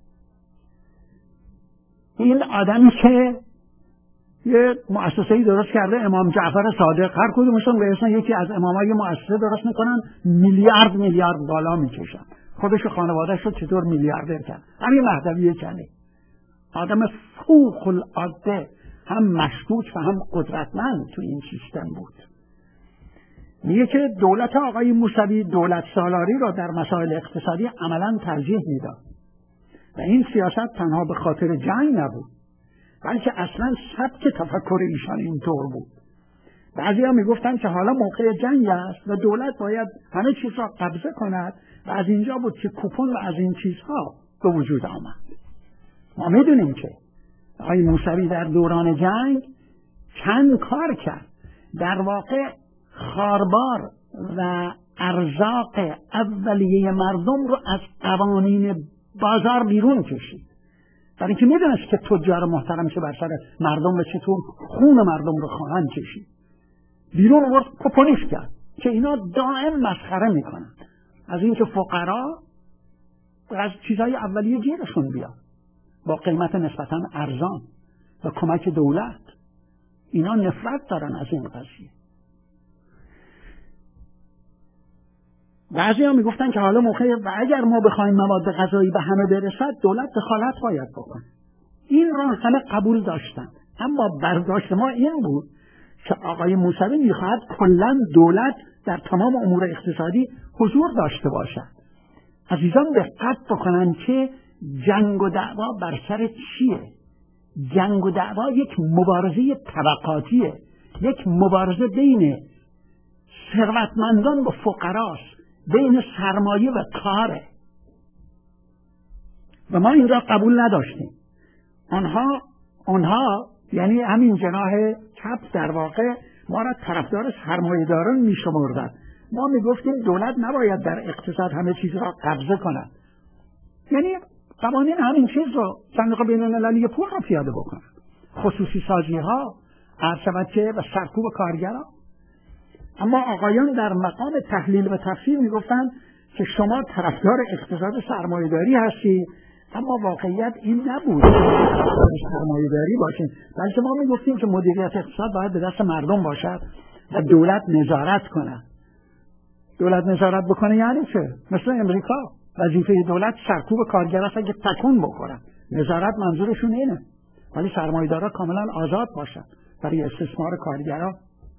این آدمی که یه مؤسسه‌ای درست کرده، امام جعفر صادق، هر کدومشون به اسم یکی از امامای مؤسسه درست میکنن، میلیارد میلیارد بالا میکشن، خودش و خانواده‌اش رو چطور میلیاردر کرد. همین مهدوی کنی آدم فوق العاده، هم مشکوک و هم قدرتمند تو این سیستم بود. میگه که دولت آقای موسوی دولت سالاری را در مسائل اقتصادی عملاً ترجیح میداد و این سیاست تنها به خاطر جنگ نبود، بلکه اصلا سبک تفکر ایشان اینطور بود. بعضی ها میگفتن که حالا موقع جنگ است و دولت باید همه چیز را قبضه کند و از اینجا بود که کوپن و از این چیزها به وجود آمد. ما میدونیم که آقای موسوی در دوران جنگ چند کار کرد. در واقع خاربار و ارزاق اولیه مردم رو از قوانین بازار بیرون کشید، برای اینکه میدونست که تجار محترم چه بر سر مردم و چطور خون مردم رو خواهند کشید. بیرون آورد، کوپنش کرد که اینا دائم مسخره میکنن از اینکه فقرا از چیزهای اولیه گیرشون بیاد با قیمت نسبتاً ارزان و کمک دولت. اینا نفرت دارن از این قضیه. بعضی ها میگفتن که حالا موقع و اگر ما بخوایم مواد غذایی به همه برسد دولت دخالت باید بکنه. این را همه قبول داشتن، اما برداشت ما این بود که آقای موسوی میخواهد کلا دولت در تمام امور اقتصادی حضور داشته باشد. عزیزان دقت بکنن که جنگ و دعوا بر سر چیه؟ جنگ و دعوا یک مبارزه طبقاتیه، یک مبارزه بین ثروتمندان و فقراست، بین سرمایه و کاره و ما این را قبول نداشتیم. آنها آنها یعنی همین جناح چپ در واقع ما را طرفدار سرمایه‌داران می‌شمردند. ما میگفتیم دولت نباید در اقتصاد همه چیز را قبضه کند، یعنی قوانین همین چیز رو صندوق بین‌المللی پول را پیاده بکنند، خصوصی سازی ها، عرض شود که و سرکوب کارگران. اما آقایان در مقام تحلیل و تفسیر میگفتند که شما طرفدار اقتصاد سرمایه‌داری هستید، اما واقعیت این نبود سرمایه‌داری باشین، بلکه ما میگفتیم که مدیریت اقتصاد باید به دست مردم باشد و دولت نظارت کنه. دولت نظارت بکنه یعنی چه؟ مثل امریکا وظیفه دولت سرکوب کارگر است اگه تکون بخورن. نظارت منظورشون اینه، ولی سرمایه‌دارا کاملا آزاد باشن برای استثمار کارگران.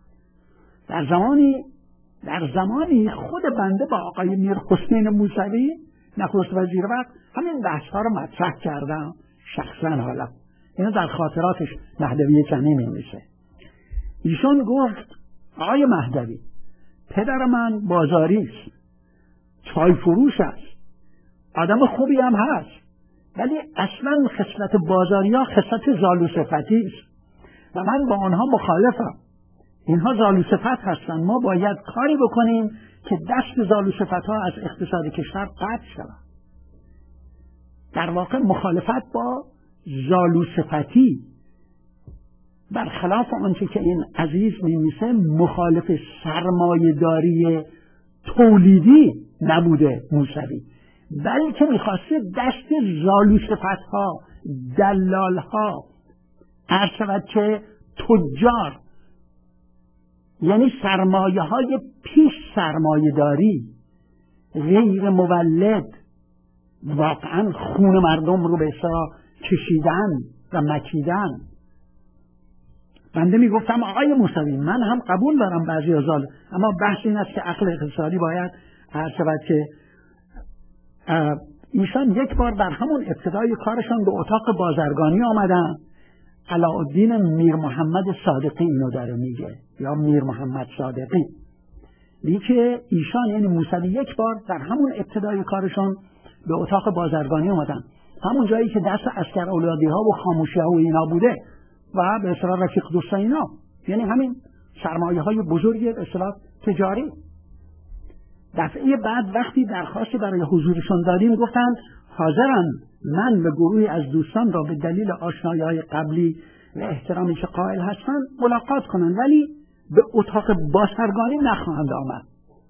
در زمانی در زمانی خود بنده با آقای میرحسین موسوی نخست وزیر وقت همین بحث ها رو مطرح کردم شخصا. حالا اینو در خاطراتش مهدوی کنی می‌نویسه. ایشون گفت آقای مهدوی، پدر من بازاری است، چای فروش است، آدم خوبی هم هست، ولی اصلا خصلت بازاریا خصلت زالو صفتی است و من با آنها مخالفم. اینها زالو صفت هستند. ما باید کاری بکنیم که دست زالو صفت ها از اقتصاد کشور قطع شود. در واقع مخالفت با زالو صفتی برخلاف آنچه که این عزیز می‌نویسه مخالف سرمایه‌داری تولیدی نبوده موسوی، بلکه می‌خواسته دست زالو صفت‌ها، دلال‌ها، عرض شود که تجار، یعنی سرمایه‌های پیش سرمایه‌داری غیر مولد، واقعاً خون مردم رو به اصطلاح کشیدن و مکیدن. بنده میگفتم آقای موسوی من هم قبول دارم بعضی ازال، اما بحث این است که عقل اقتصادی باید هر شود که ایشان یک بار در همون ابتدای کارشان به اتاق بازرگانی آمدن. علاءالدین میر محمد صادقی اینو داره میگه، یا میر محمد صادقی میگه ایشان یعنی موسوی یک بار در همون ابتدای کارشان به اتاق بازرگانی آمدن، همون جایی که دست عسکر اولادی ها و خاموشی ها و اینا بوده و به اصطلاح رفیق دوست اینا، یعنی همین سرمایه های بزرگ به اصطلاح تجاری. دفعه بعد وقتی درخواستی برای حضورشون دادیم گفتن حاضرن من و گروهی از دوستان را به دلیل آشنایی های قبلی و احترامی که قائل هستن ملاقات کنن، ولی به اتاق بازرگانی نخواهند آمد.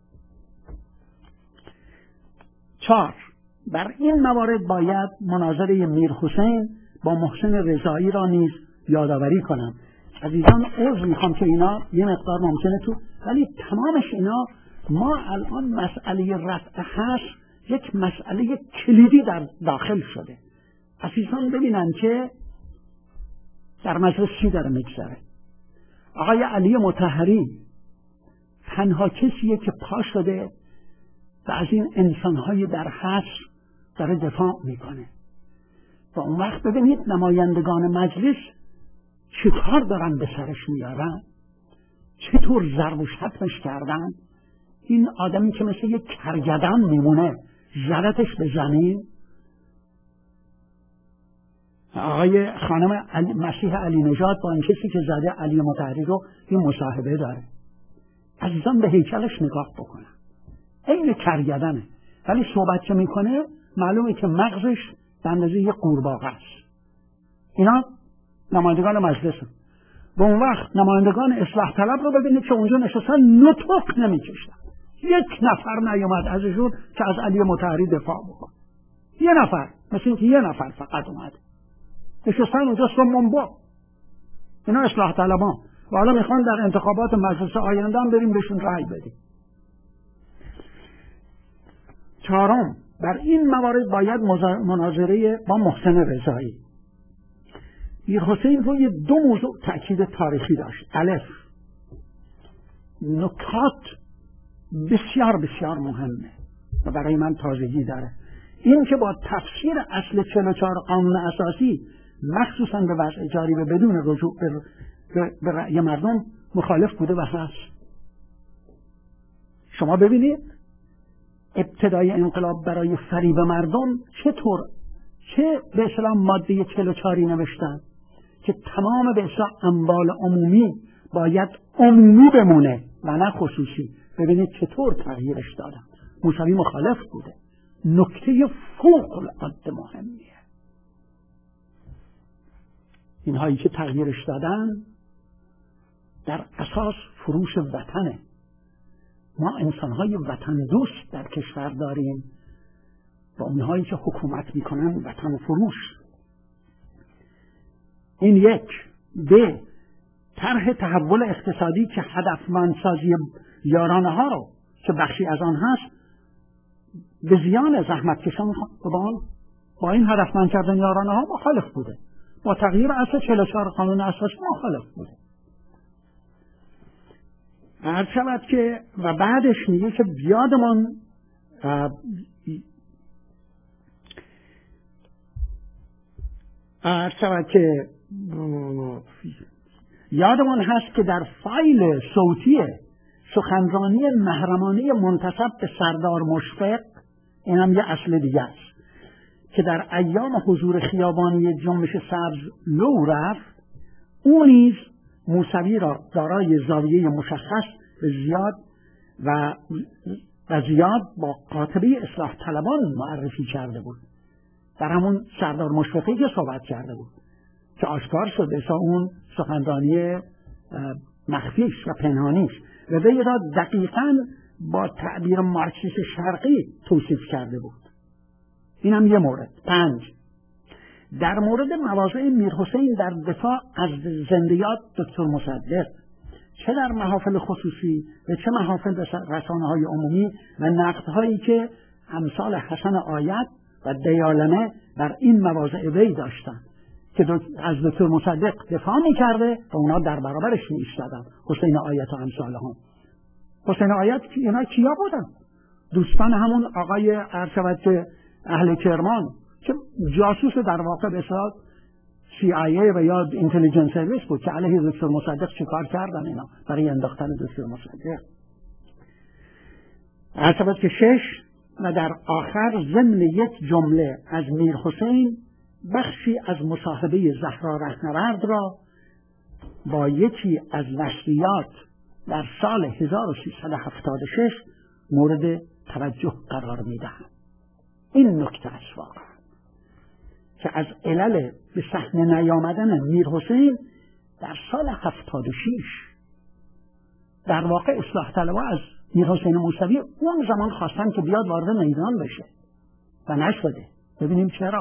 چهار، بر این موارد باید مناظره میرحسین با محسن رضایی را نیز یادآوری کنم. عزیزان عذر میخوام که اینا یه مقدار ممکنه تو، ولی تمامش اینا ما الان مسئله رفع حصر یک مسئله کلیدی در داخل شده. عزیزان ببینن که در مجلس چی داره میگذره. آقای علی مطهری تنها کسیه که پا شده و از این انسانهای در حصر داره دفاع میکنه و اون وقت ببینید نمایندگان مجلس چه کار دارن به سرش میارن، چطور ضرب و شتمش کردن. این آدمی که مثل یک کرگدن میمونه زدتش به زمین. آقای خانم علی مسیح علی نژاد با این کسی که زده علی مطهری رو این مصاحبه داره. عزیزان به هیکلش نگاه بکنن، این کرگدنه، ولی صحبت که میکنه معلومه که مغزش به اندازه یک قورباغه است. اینا نمایندگان مجلسن. و اون وقت نمایندگان اصلاح طلب رو ببینید که اونجا نشستن نطق نمیکشن، یک نفر نیومد ازشون که از علی مطهری دفاع بکن. یه نفر، مثل اینکه یه نفر فقط اومد نشستن اونجا سمنبا، اینا اصلاح طلبان و حالا میخوان در انتخابات مجلس آینده هم بریم بهشون رأی بدیم. چهارم، بر این موارد باید مناظره با محسن رضایی. میرحسین روی دو موضوع تأکید تاریخی داشت. الف، نکات بسیار بسیار مهمه و برای من تازگی داره، این که با تفسیر اصل چهل و چهار قانون اساسی مخصوصا به وضع جاری و بدون رجوع به, به, به رأی مردم مخالف بوده و هست. شما ببینید ابتدای انقلاب برای فریب مردم چطور چه به اصطلاح ماده چهل و چهار نوشتن که تمام به اصطلاح اموال عمومی باید عمومی بمونه و نه خصوصی. ببینید چطور تغییرش دادن. موسوی مخالف بوده. نکته فوق العاده مهمیه. اینهایی که تغییرش دادن در اساس فروش وطنه. ما انسانهای وطن دوست در کشور داریم و اونهایی که حکومت میکنن وطن فروش. این یک. به طرح تحول اقتصادی که هدفمندسازی یارانه ها رو که بخشی از آن هست به زیان زحمت کشان با با این هدفمند کردن یارانه ها مخالف بوده. با تغییر اصل چهل و چهار قانون اساسی مخالف بوده. عرض شود که و بعدش میگه که بیادمان عرض شود که یادمان هست که در فایل صوتی سخنرانی محرمانه منتسب به سردار مشفق، این هم یه اصل دیگه است، که در ایام حضور خیابانی جنبش سبز لو رفت، او نیز موسوی را دارای زاویه مشخص به زیاد و و زیاد با قاطبه اصلاح طلبان معرفی کرده بود. در همون سردار مشفقی که صحبت کرده بود که آشکار شد اصلا اون سخنرانی مخفیش و پنهانیش و وی را دقیقاً با تعبیر مارکسیست شرقی توصیف کرده بود. این هم یه مورد. پنج، در مورد مواضع میرحسین در دفاع از زندیات دکتر مصدق، چه در محافل خصوصی و چه محافل رسانه‌های عمومی و نقدهایی که امثال حسن آیت و دیالمه بر این مواضع وی داشتند که از دکتر مصدق دفاع می‌کرده و اونا در برابرش می‌ایستادن. حسین آیت و امثال هم. حسین آیت اینا کیا بودن؟ دوستان همون آقای ارشد که اهل کرمان که جاسوس در واقع به اصطلاح سی آی ای و یا اینتلیجنس سرویس بود که علیه دکتر مصدق چیکار کردن اینا برای انداختن دکتر مصدق. ارشد که شش و در آخر ضمن یک جمله از میرحسین بخشی از مصاحبه زهرا رهنورد را با یکی از نشریات در سال هزار و سیصد و هفتاد و شش مورد توجه قرار میدهم. این نکته است واقعا که از علل به صحنه نیامدن میرحسین در سال هفتاد و شش در واقع اصلاح طلبها از میرحسین موسوی اون زمان خواستن که بیاد وارد میدان بشه و نشده. ببینیم چرا.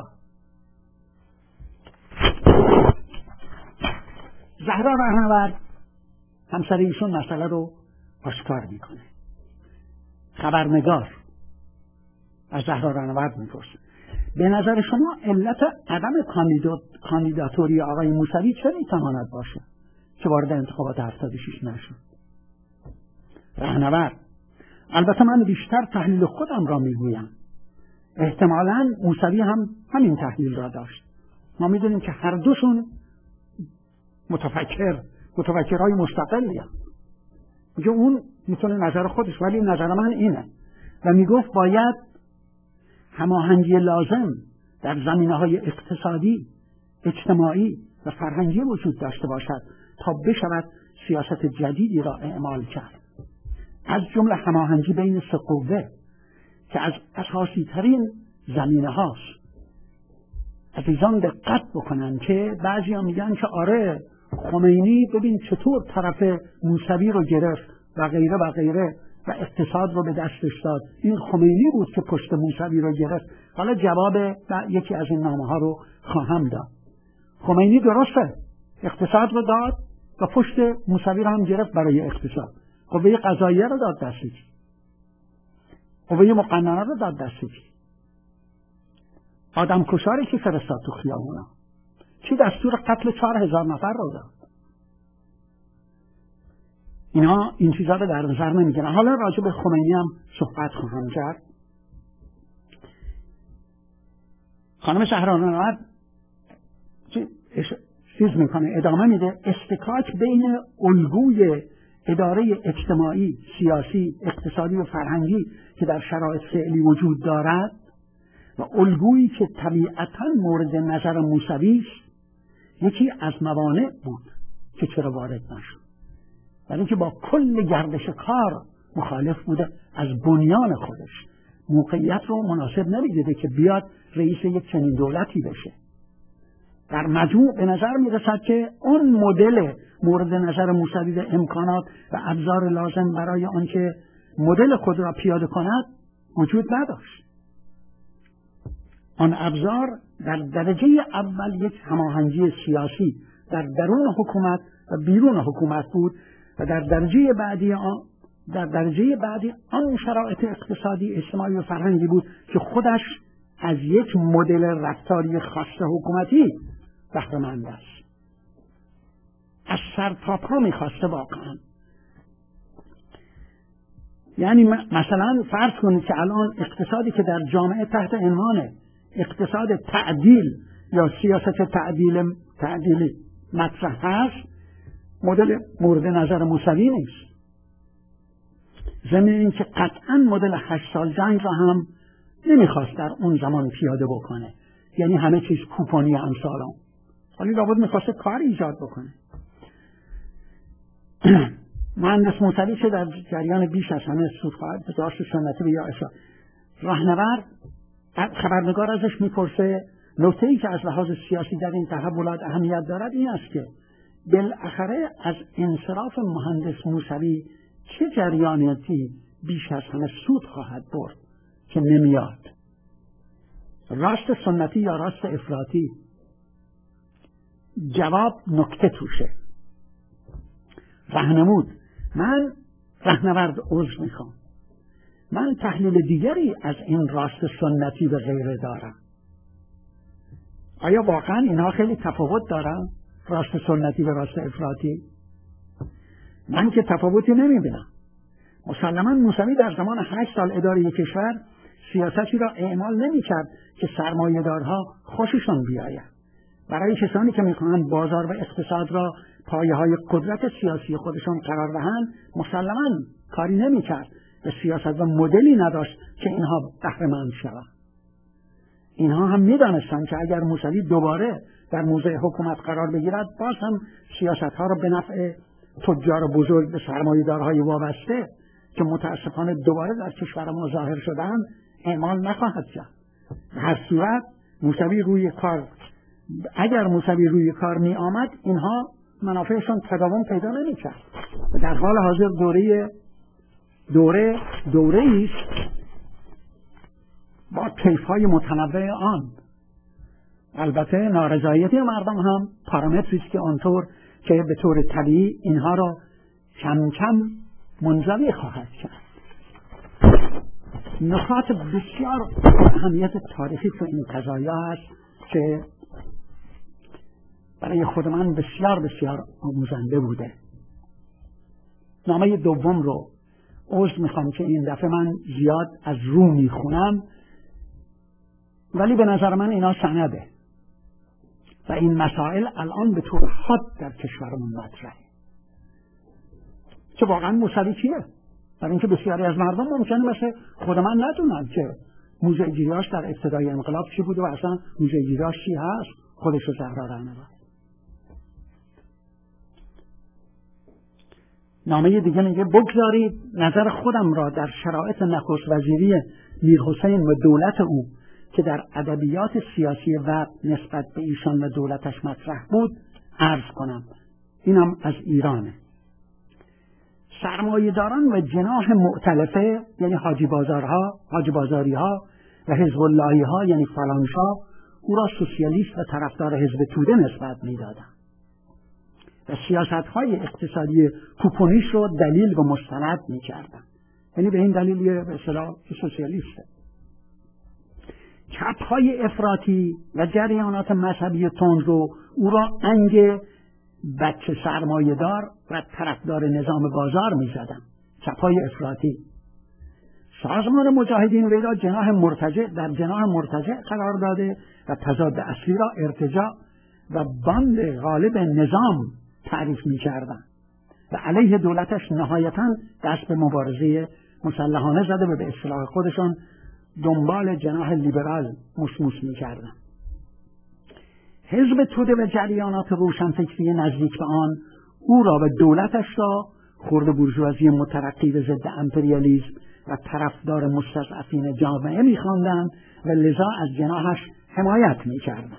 زهرا رهنورد همسر ایشون مسئله رو آشکار میکنه. خبرنگار از زهرا رهنورد میپرسه به نظر شما علت عدم کاندیداتوری آقای موسوی چه میتواند باشه که وارد انتخابات هفتاد و شش نشد؟ رهنورد: البته من بیشتر تحلیل خودم را میگویم. احتمالاً موسوی هم همین تحلیل را داشت. ما میدونیم که هر دوشون متفکر متفکرهای مستقلی هم. میگه اون میتونه نظر خودش ولی نظر من اینه و میگفت باید هماهنگی لازم در زمینه‌های اقتصادی، اجتماعی و فرهنگی وجود داشته باشد تا بشود سیاست جدیدی را اعمال کرد. از جمله هماهنگی بین سه قوه که از اساسی ترین زمینه هاست. عزیزان دقت بکنن که بعضی ها میگن که آره خمینی ببین چطور طرف موسوی رو گرفت و غیره و غیره و اقتصاد رو به دستش داد. این خمینی بود که پشت موسوی رو گرفت. حالا جواب یکی از این نامه ها رو خواهم داد. خمینی درسته اقتصاد رو داد و پشت موسوی رو هم گرفت برای اقتصاد. قوه قضاییه رو داد دستش، قوه مقننه رو داد دستش. آدم کشاری که فرستاد تو خیابونا، چی دستور قتل چهار هزار نفر رو داد. اینا این چیزا رو در نظر نمیگیرن. حالا راجع به خمینی هم صحبت خواهم کرد. خانم شهرانورد چیز میکنه، ادامه میده، اصطکاک بین الگوی اداره اجتماعی، سیاسی، اقتصادی و فرهنگی که در شرایط فعلی وجود دارد و الگویی که طبیعتاً مورد نظر موسوی است، یکی از موانع بود که چرا وارد نشد. برای اینکه با کل گردش کار مخالف بوده، از بنیان خودش موقعیت رو مناسب نمیدیده که بیاد رئیس یک چنین دولتی بشه. در مجموع به نظر میرسد که اون مدل مورد نظر موسوی به امکانات و ابزار لازم برای آنکه مدل خود را پیاده کند وجود نداشت. آن ابزار در درجه اول یک هماهنگی سیاسی در درون حکومت و بیرون حکومت بود و در درجه بعدی آن در درجه بعدی آن شرایط اقتصادی، اجتماعی و فرهنگی بود که خودش از یک مدل رفتاری خاص حکومتی بهره مند است. از سر تا پا می‌خواسته واقعا. یعنی مثلا فرض کنید که الان اقتصادی که در جامعه تحت عنوان اقتصاد تعدیل یا سیاست تعدیل تعدیلی مطرح هست، مدل مورد نظر موسوی نیست. ضمن اینکه قطعا مدل هشت سال جنگ را هم نمیخواست در اون زمان پیاده بکنه، یعنی همه چیز کوپانی امثال هم. ولی لابد میخواسته کار ایجاد بکنه. مهندس موسوی که در جریان بیش از همه سودخواهد به داشت سنتی یا اصلاح راهنورد، خبرنگار ازش میپرسه نکته‌ای که از لحاظ سیاسی در این تحولات اهمیت دارد این است که بالاخره از انصراف مهندس موسوی چه جریاناتی بیش از همه سود خواهد برد که نمیاد؟ راست سنتی یا راست افراطی؟ جواب نکته توشه. راهنمود: من راهنورد عذر میخوام، من تحلیل دیگری از این راست سنتی و غیره دارم. آیا واقعا اینها خیلی تفاوت دارن، راست سنتی و راست افراطی؟ من که تفاوتی نمیبینم. مسلماً موسوی در زمان هشت سال اداره کشور سیاستی را اعمال نمی‌کرد که سرمایه‌دارها خوششون بیاید. برای کسانی که می‌خواهند بازار و اقتصاد را پایه‌های قدرت سیاسی خودشون قرار دهند، مسلماً کاری نمی‌کرد و سیاست و مدلی نداشت که اینها بهره مند شوند. اینها هم می‌دانستند که اگر موسوی دوباره در موضع حکومت قرار بگیرد، باز هم سیاست‌ها را به نفع تجار بزرگ به سرمایه‌دارهای وابسته که متاسفانه دوباره در کشور ما ظاهر شدند اعمال نخواهد کرد. به هر صورت موسوی روی کار اگر موسوی روی کار می آمد، اینها منافعشون تداوم پیدا نمی کرد. در حال حاضر دوره دوره دوره ایست با کیف‌های متنوع آن. البته نارضایتی مردم هم پارامتری است که آنطور که به طور طبیعی اینها را کم کم منزوی خواهد کرد. نکات بسیار اهمیت تاریخی تو این قضایا هست که برای خود من بسیار بسیار آموزنده بوده. نامه دوم رو عذر میخوام که این دفعه من زیاد از رو میخونم، ولی به نظر من اینا سنده و این مسائل الان به طور حاد در کشورمون مطرحه. که واقعا موسوی کیه؟ برای اینکه بسیاری از مردم ممکنه مثل خود من ندونن که موزه گیریاش در ابتدای انقلاب چی بود و اصلا موزه گیریاش چی هست. خودش و زهرا رهنورد. نامه دیگه میگه بگذارید نظر خودم را در شرایط نخست وزیری میرحسین و دولت او که در ادبیات سیاسی وقت نسبت به ایشان و دولتش مطرح بود عرض کنم. اینم از ایرانه. سرمایه‌داران و جناح مؤتلفه یعنی حاجی بازارها، حاجی بازاری ها و حزب اللهی ها یعنی فلانشا او را سوسیالیست و طرفدار حزب توده نسبت می‌دادند و سیاست‌های اقتصادی پوپونیش رو دلیل و مستند می‌کردند. یعنی به این دلیل به اصطلاح سوسیالیسته. چپ‌های افراطی و جریانات مذهبی تندرو او را انگ بچه سرمایه‌دار و طرفدار نظام بازار می‌زدند. چپ‌های افراطی. سازمان مجاهدین وی را جناح مرتجع در جناح مرتجع قرار داده و تضاد اصلی را ارتجاع و باند غالب نظام تعریف می‌کردند و علیه دولتش نهایتاً دست به مبارزه مسلحانه زده و به اصطلاح خودشان دنبال جناح لیبرال موسموس می‌کردند. حزب توده و جریانات روشنفکری نزدیک به آن او را و دولتش را خرد بورژوازی مترقی و ضد امپریالیسم و طرفدار مستضعفین جامعه می‌خواندند و لذا از جناحش حمایت می‌کردند.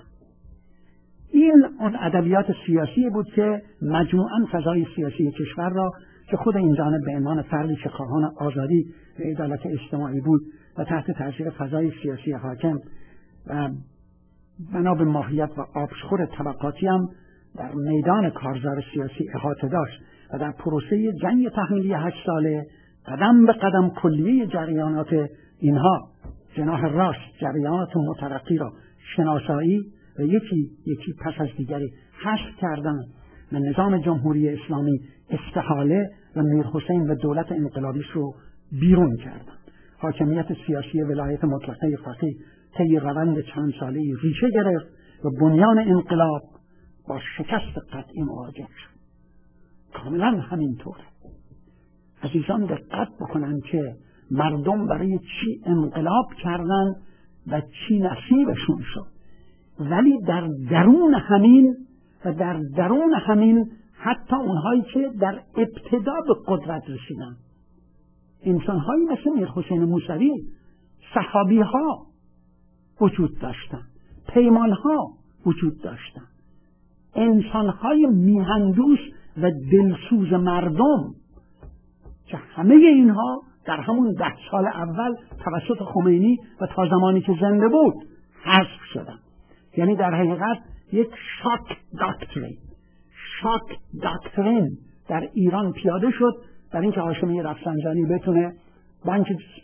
این اون ادبیات سیاسی بود که مجموعاً فضای سیاسی کشور را که خود این جانب به عنوان فردی که خواهان آزادی و عدالت اجتماعی بود و تحت تاثیر فضای سیاسی حاکم و بنا به ماهیت و آبشخور طبقاتی هم در میدان کارزار سیاسی احاطه داشت و در پروسه جنگ تحمیلی هشت ساله قدم به قدم کلیه جریانات اینها جناح راست جریانات مترقی را شناسایی و یکی یکی پس از دیگری حذف کردند و نظام جمهوری اسلامی استحاله و میرحسین و دولت انقلابیش رو بیرون کردند. حاکمیت سیاسی ولایت مطلقه فقیه طی روند چند ساله‌ای ریشه گرفت و بنیان انقلاب با شکست قطعی مواجه شد. کاملا همینطوره. عزیزان دقت بکنن که مردم برای چی انقلاب کردن و چی نصیبشون شد، ولی در درون همین و در درون همین حتی اونهایی که در ابتدا به قدرت رسیدن، انسانهایی مثل میرحسین موسوی، صحابی ها وجود داشتن، پیمان ها وجود داشتن، انسانهای میهندوست و دلسوز مردم که همه اینها در همون ده سال اول توسط خمینی و تا زمانی که زنده بود حذف شدن. یعنی در حقیقت یک شاک داکترین شاک داکترین در ایران پیاده شد در اینکه هاشمی رفسنجانی بتونه بانک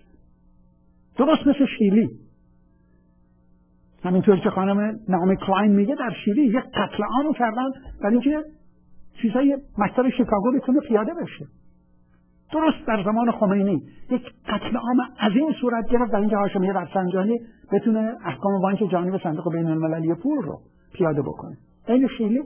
درست مثل شیلی، همینطور که خانم نامی کلاین میگه در شیلی یک قتل عام کردن برای اینکه چیزای مکتب شیکاگو بتونه پیاده بشه. درست در زمان خمینی یک قتل عام عظیم صورت گرفت در اینکه هاشمی رفسنجانی بتونه احکام بانک جهانی و صندوق بین المللی پول رو پیاده بکنه. این شیلی.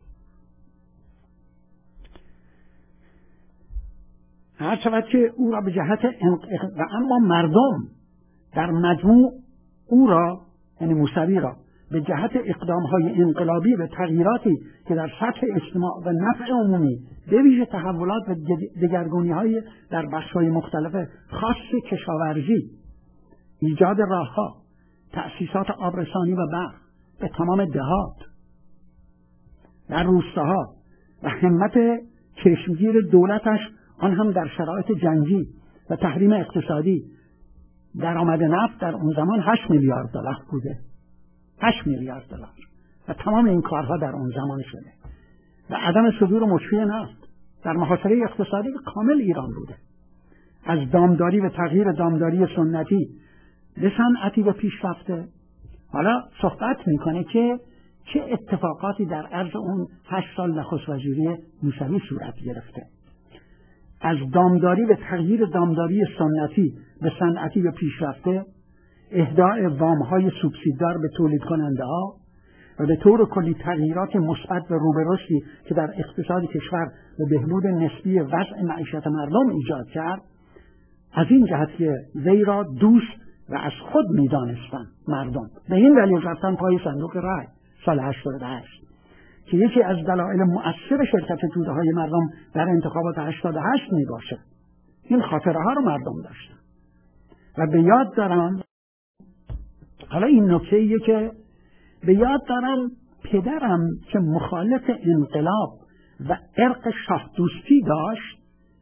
هر شود که او را به جهت و اما مردم در مجموع او را یعنی موسوی را به جهت اقدام‌های انقلابی و تغییراتی که در سطح اجتماع و نفع عمومی به ویژه تحولات و دگرگونی‌های در بخش‌های مختلف خاص کشاورزی، ایجاد راه‌ها، تأسیسات آبرسانی و برق به تمام دهات در روستاها و همت چشمگیر دولتش آن هم در شرایط جنگی و تحریم اقتصادی درآمد نفت در اون زمان هشت میلیارد دلار بوده. هشت میلیارد دلار و تمام این کارها در اون زمان شده و عدم صدور مشفی نفت در محاصره اقتصادی کامل ایران بوده. از دامداری و تغییر دامداری سنتی به صنعتی و پیشرفته. حالا صحبت میکنه که چه اتفاقاتی در عرض اون هشت سال نخست وزیری موسوی صورت گرفته. از دامداری و تغییر دامداری سنتی به صنعتی و پیشرفته، اهداء وام‌های سوبسیددار به تولید کننده ها و به طور کلی تغییرات مثبت و روبرشتی که در اقتصاد کشور و بهبود نسبی وضع معیشت مردم ایجاد کرد، از این جهت که وی را دوست و از خود می‌دانستند مردم، به این دلیل رفتن پای صندوق رای سال هشتاد و هشت که یکی از دلایل مؤثر شرکت توده‌های مردم در انتخابات هشتاد و هشت میباشد. این خاطره ها رو مردم داشتن و به یاد دارم. حالا این نکته‌ایه که به یاد دارم پدرم که مخالف انقلاب و ارق شاه دوستی داشت،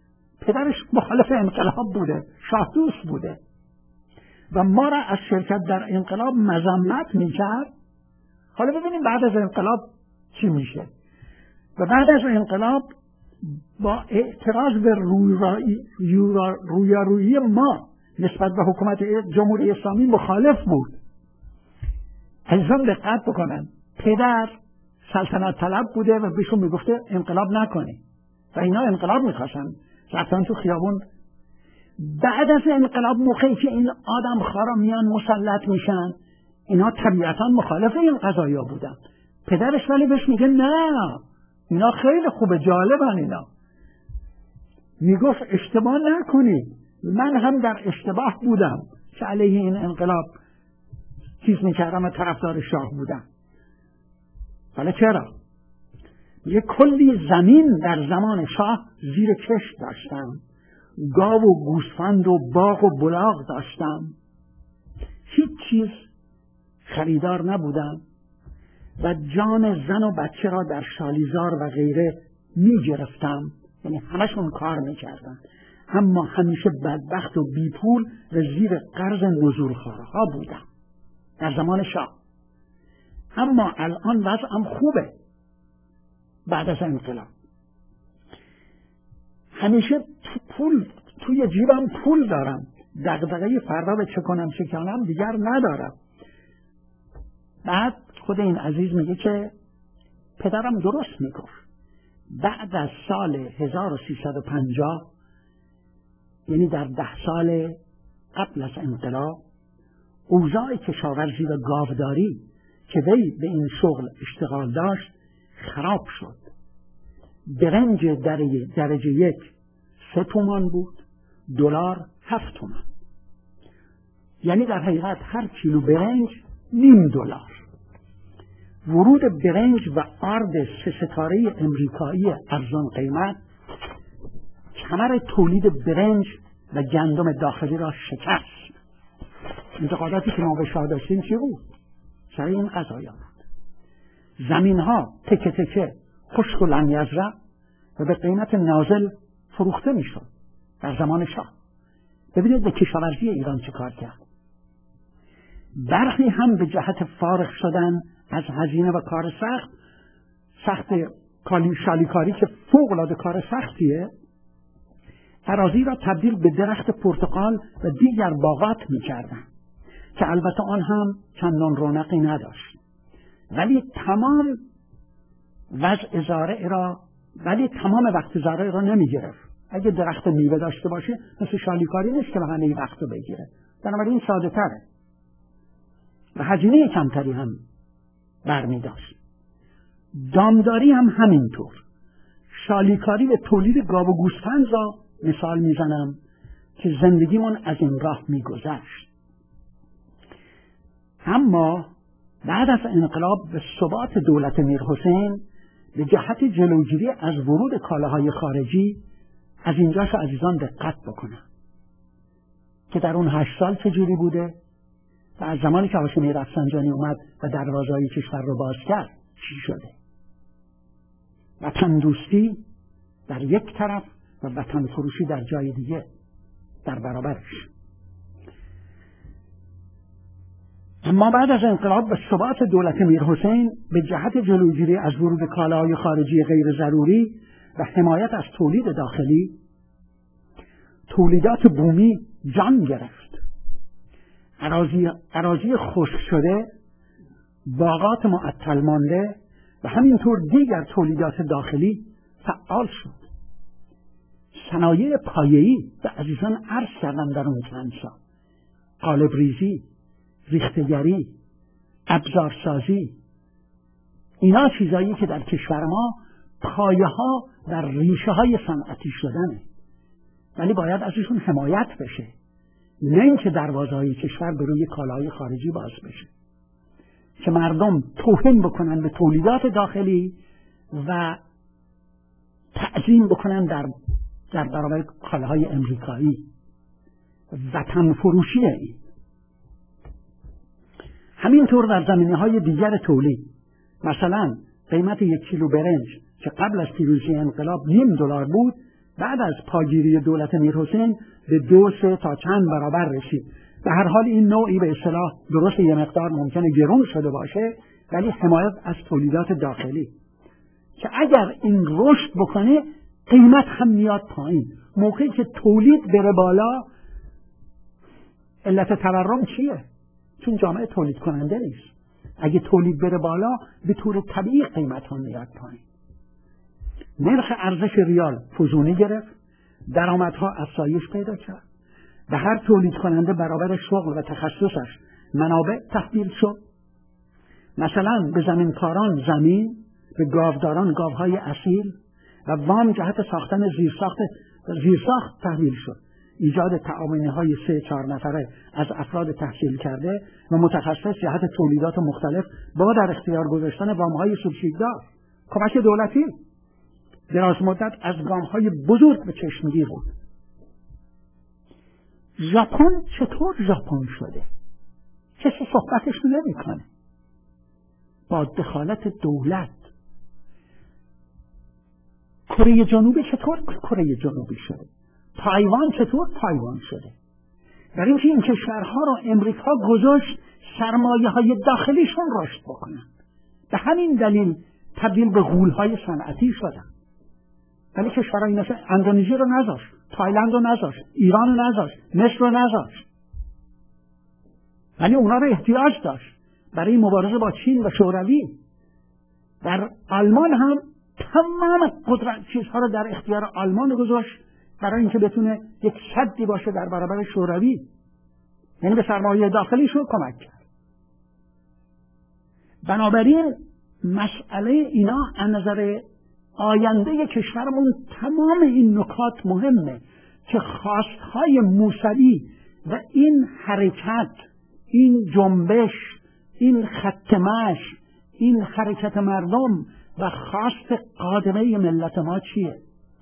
پدرش مخالف انقلاب بوده، شاه دوست بوده و ما را از شرکت در انقلاب مذمت میکرد. حالا ببینیم بعد از انقلاب چی میشه. و بعد از انقلاب با اعتراض به رویارویی ما نسبت به حکومت جمهوری اسلامی مخالف بود. عزیزان دقت بکنن، پدر سلطنت طلب بوده و بهشون میگفته انقلاب نکنی و اینا انقلاب میخواستن، رفتن تو خیابون. بعد از انقلاب موقعی که این آدم خارا میان مسلط میشن، اینا طبیعتا مخالف این قضایا بودن. پدرش ولی بهش میگه نه، اینا خیلی خوبه، جالبن اینا. میگفت اشتباه نکنی، من هم در اشتباه بودم که علیه این انقلاب چیز میکردم و طرفدار شاه بودم. ولی چرا؟ یه کلی زمین در زمان شاه زیر چشم داشتم، گاو و گوسفند و باغ و بلاغ داشتم، هیچ چیز خریدار نبودم و جان زن و بچه را در شالیزار و غیره می گرفتم، یعنی همشون کار می کردن، اما همیشه بدبخت و بی پول و زیر قرض نزولخوارها بودم در زمان شاه. اما الان وضعم خوبه بعد از انقلاب، همیشه تو پول توی جیبم پول دارم، دغدغه فردا به چه کنم چه کنم دیگر ندارم. بعد خود این عزیز میگه که پدرم درست میگفت. بعد از سال هزار و سیصد و پنجاه، یعنی در ده سال قبل از انقلاب، اوضاع کشاورزی و گاوداری که وی به این شغل اشتغال داشت خراب شد. برنج درجه, درجه یک سه تومان بود، دلار هفت تومان، یعنی در حقیقت هر کیلو برنج نیم دلار. ورود برنج و آرد سه ستاره امریکایی ارزان قیمت کمر تولید برنج و گندم داخلی را شکست. انتقاداتی که ما به شاه داشتیم چی بود؟ سر این قضایا بود. زمین ها تکه تکه خشک و لمیزرع و به قیمت نازل فروخته می شد در زمان شاه. ببینید به کشاورزی ایران چه کار کرد. برخی هم به جهت فارغ شدن از هزینه و کار سخت، سخت شالیکاری که فوق العاده کار سختیه، اراضی را تبدیل به درخت پرتقال و دیگر باغات می کردن که البته آن هم چندان رونقی نداشت، ولی تمام وضع زارع را ولی تمام وقت زارع را نمی گرفت. اگه درخت میوه داشته باشه مثل شالیکاری نیست که به همه وقت رو بگیره، بنابراین ساده تره و هزینه کمتری هم برمی داشت. دامداری هم همینطور. شالیکاری و تولید گاو و گوسفند را مثال میزنم که زندگیمون از این راه میگذشت. اما بعد از انقلاب به ثبات دولت میرحسین به جهت جلوگیری از ورود کالاهای خارجی، از اینجاش عزیزان دقت بکنن که در اون هشت سال چجوری بوده و از زمانی که هاشمی رفسنجانی اومد و دروازه‌های کشور رو باز کرد چی شده. وطن دوستی در یک طرف و وطن فروشی در جای دیگه در برابرش. اما بعد از انقلاب به ثبات دولت میرحسین به جهت جلوگیری از ورود کالاهای خارجی غیر ضروری و حمایت از تولید داخلی، تولیدات بومی جان گرفت. اراضی اراضی خشک شده، باغات معطل مانده و همینطور دیگر تولیدات داخلی فعال شد. صنایع پایه‌ای و عزیزان عرض کردم در اون چند سال، قالب ریزی، ریختگری، ابزارسازی، اینا چیزایی که در کشور ما پایه ها در ریشه های صنعتی شدنه، ولی باید ازشون حمایت بشه، نه اینکه دروازه های کشور به روی کالاهای خارجی باز بشه که مردم توهین بکنن به تولیدات داخلی و تعظیم بکنن در در برابر کالاهای امریکایی. وطن فروشی این. همینطور در زمینه‌های دیگر تولید، مثلا قیمت یک کیلو برنج که قبل از پیروزی انقلاب نیم دلار بود، بعد از پاگیری دولت میرحسین به دو سه تا چند برابر رسید. به هر حال این نوعی به اصطلاح درست یه مقدار ممکنه گرون شده باشه، ولی حمایت از تولیدات داخلی که اگر این رشد بکنه قیمت هم میاد پایین. موقعی که تولید بره بالا علت تورم چیه؟ چون جامعه تولید کننده نیست. اگه تولید بره بالا به طور طبیعی قیمت ها میاد پایین. نرخ ارزش ریال فزونی گرفت، درآمدها افزایش پیدا کرد، به هر تولید کننده برابر شغل و تخصصش منابع تحویل شد. مثلا به زمینکاران زمین، به گاوداران گاوهای اصیل و وام جهت ساختن زیرساخت زیرساخت تحویل شد. ایجاد تعاونی های سه چهار نفره از افراد تحصیل کرده و متخصص جهت تولیدات مختلف با در اختیار گذاشتن وام های سوبسیددار، کمک دولتی دراز مدت از گام های بزرگ به چشمگیر بود. ژاپن چطور ژاپن شده؟ کسی صحبتش نمیکنه. با دخالت دولت. کره جنوبی چطور کره جنوبی شده؟ تایوان چطور تایوان شده؟ در اینکه این کشورها را امریکا گذاشت سرمایه های داخلیشون رشد بکنن. به همین دلیل تبدیل به غول‌های صنعتی شدن. ولی کشورهای مثل اندونزی رو نذاشت، تایلند رو نذاشت، ایران رو نذاشت، مصر رو نذاشت. ولی اونا رو احتیاج داشت برای مبارزه با چین و شوروی. در آلمان هم تمام قدرت چیزها رو در اختیار آلمان گذاشت برای اینکه بتونه یک سدی باشه در برابر شوروی. یعنی به سرمایه داخلیشون کمک کرد. بنابراین مسئله اینا از نظر آینده کشورمون تمام این نکات مهمه که خواستهای موسوی و این حرکت، این جنبش، این خط مشی، این حرکت مردم و خواست قادمه ملت ما چیه؟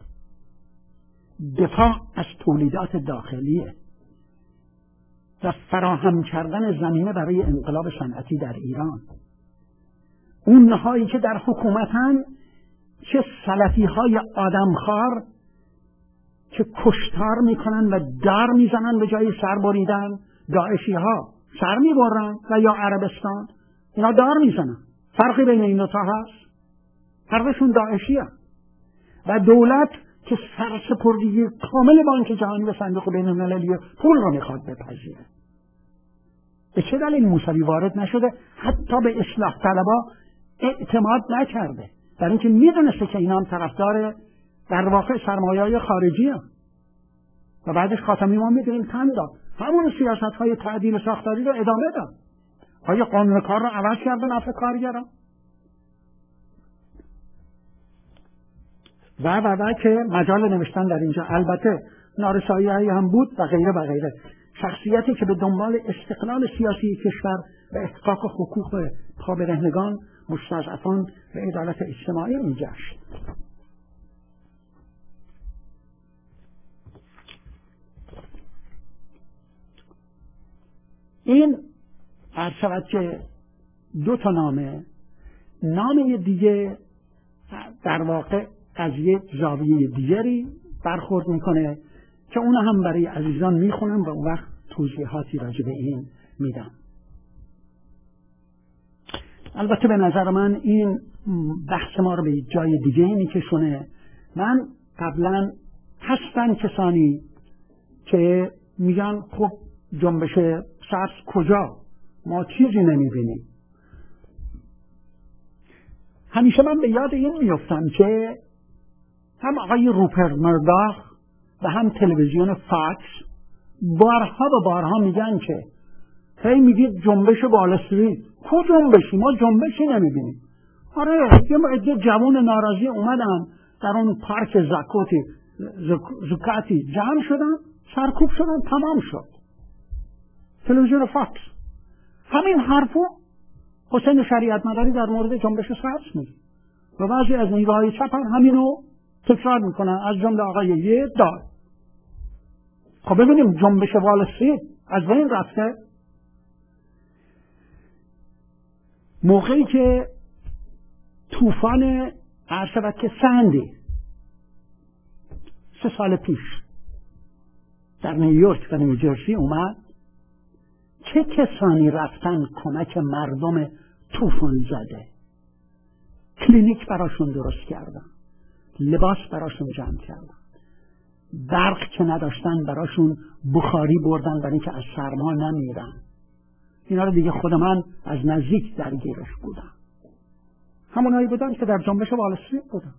دفاع از تولیدات داخلیه و فراهم کردن زمینه برای انقلاب صنعتی در ایران. اونهایی که در حکومتن چه سلفی های آدمخوار که کشتار میکنن و دار میزنن به جای سر بریدن، داعشی ها سر میبرن و یا عربستان اینا دار میزنن. فرقی بین این دوتا هست؟ فرقشون داعشی هست. و دولت که سرسپردگی کامل بانک جهانی و صندوق بین المللی پول رو میخواد بپذیره. به چه دلیل موسوی وارد نشده؟ حتی به اصلاح طلبا اعتماد نکرده، در اینکه میدونسته که اینا هم طرفدار در واقع سرمایه‌های خارجی هم. و بعدش خاتمی ما میدونیم تن داد، همون سیاست های تعدیل ساختاری رو ادامه داد. آیا قانون کار رو عوض کرده نفع کارگران؟ و و و که مجال نوشتن در اینجا. البته نارسایی‌هایی هم بود و غیره و غیره. شخصیتی که به دنبال استقلال سیاسی کشور و احقاق حقوق پابرهنگان، مستضعفان و عدالت اجتماعی می‌جست. این عرض شود که دو تا نامه نامه دیگه در واقع از یک زاویه دیگری برخورد میکنه که اون هم برای عزیزان میخونم و اون وقت توضیحاتی راجع به این میدم. البته به نظر من این بحث ما رو به جای دیگه میکشونه. من قبلا هستن کسانی که میگن خب جنبش سبز کجا؟ ما چیزی نمیبینیم. همیشه من به یاد این میفتم که هم آقای روپرت مرداخ و هم تلویزیون فاکس بارها و بارها میگن که هی میگید جنبش وال استریت. کو جنبشی؟ ما جنبشی نمیبینیم. آره یه عده جوان ناراضی اومدن در اون پارک زاکوتی زوکاتی جمع شدن، سرکوب شدن، تمام شد. تلویزیون فاکس همین حرفو حسین شریعت مداری در مورد جنبش سبز میگه و بعضی از نیروهای چپ هم همینو تکرار میکنن، از جمله آقای یه دار. خب ببینیم جنبش وال استریت از بین رفته. موقعی که طوفان عرض شود که سندی سه سال پیش در نیویورک و نیوجرسی اومد چه کسانی رفتن کمک مردم طوفان زده، کلینیک براشون درست کردن، لباس براشون جمع کردن، برق که نداشتن براشون بخاری بردن برای اینکه از سرما نمیرن. اینا رو دیگه خود من از نزدیک درگیرش بودم. همونایی بودن که در جنبش وال استریت بودن.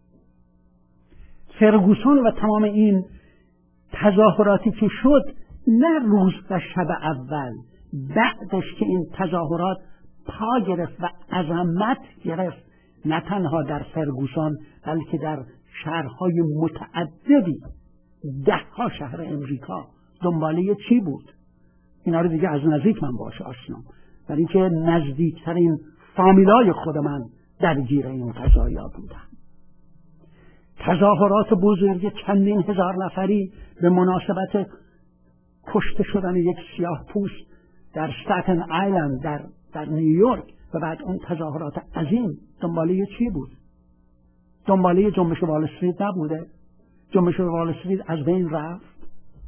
فرگوسون و تمام این تظاهراتی که شد، نه روز و شب اول، بعدش که این تظاهرات پا گرفت و عظمت گرفت، نه تنها در فرگوسون بلکه در شهرهای متعددی، ده ها شهر امریکا دنباله چی بود؟ اینا رو دیگه از نزدیک من باشه آشنام، برای اینکه نزدیکترین فامیلای خود من درگیر این قضایا بودن. تظاهرات بزرگ چندین هزار نفری به مناسبت کشته شدن یک سیاه پوست در استاتن آیلند در, در نیویورک و بعد اون تظاهرات عظیم دنباله چی بود؟ دنباله جنبش وال استریت نبوده؟ جنبش وال استریت از بین رفت.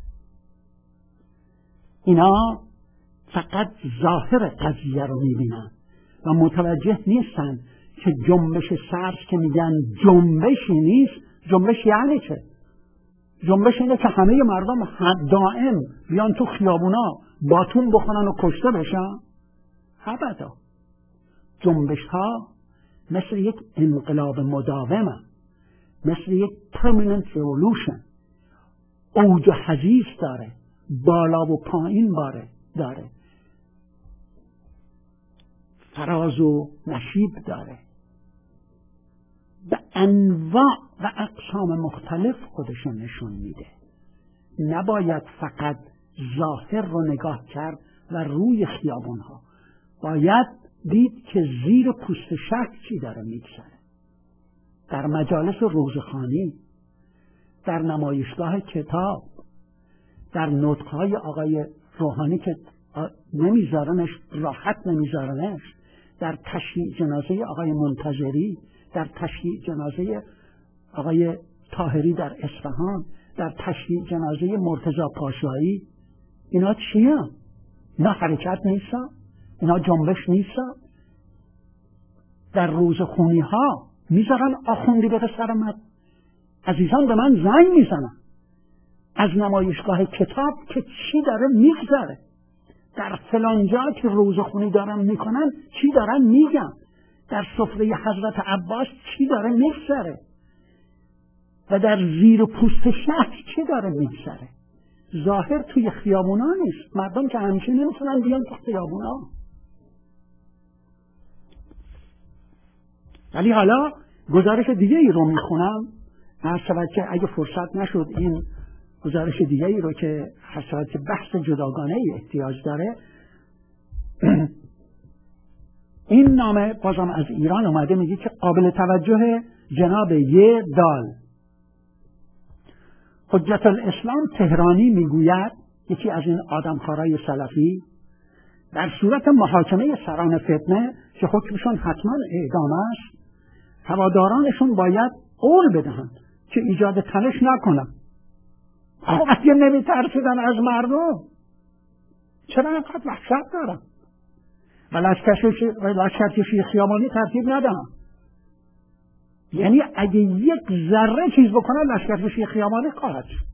اینا فقط ظاهر قضیه رو میبینن و متوجه نیستن که جنبش سبز که میگن جنبشی نیست. جنبش یعنی چه؟ جنبش اینه که همه مردم دائم بیان تو خیابونا باتون بخونن و کشته بشن؟ ابدا. جنبش ها مثل یک انقلاب مداومه، مثل یک permanent revolution، اوج و حضیض داره، بالا و پایین باره داره، فراز و نشیب داره، به انواع و اقسام مختلف خودشو نشون میده. نباید فقط ظاهر رو نگاه کرد و روی خیابون ها، باید دید که زیر پوست شهر چی داره میگذره. در مجالس روزخوانی، در نمایشگاه کتاب، در نطقهای آقای روحانی که نمیذارنش راحت نمیذارنش، در تشییع جنازه آقای منتظری، در تشییع جنازه آقای طاهری در اصفهان، در تشییع جنازه مرتضی پاشایی. اینا چیه؟ اینا حرکت نیستن؟ اینا جنبش نیستن؟ در روزخونی ها میذارن آخوندی بره سر مد. عزیزان به من زنگ میزنن از نمایشگاه کتاب که چی داره میگذره، در فلان جا که روزخونی دارن میکنن چی دارن میگن، در سفره حضرت عباس چی داره میگذره و در زیر پوست شهر چی داره میگذره. ظاهر توی خیابونا نیست، مردم که همیشه نمیتونن بیان تو خیابونا. ولی حالا گزارش دیگه ای رو میخونم، هر شود که اگه فرصت نشد این گزارش دیگه ای رو که هر شود که بحث جداگانه ای احتیاج داره. این نامه بازم از ایران اومده، میگه که قابل توجه جناب یه دال حجت الاسلام تهرانی میگوید، یکی از این آدمخوارای سلفی، در صورت محاکمه سران فتنه که حکمشون حتما اعدام است، هوادارانشون باید قول بدهند که ایجاد تنش نکنن. خب اگه نمیترسیدن از مردم چرا اینقدر وحشت دارن و لشکرکشی خیابانی ترتیب ندن؟ یعنی اگه یک ذره چیز بکنن لشکرکشی خیابانی خواهد شد.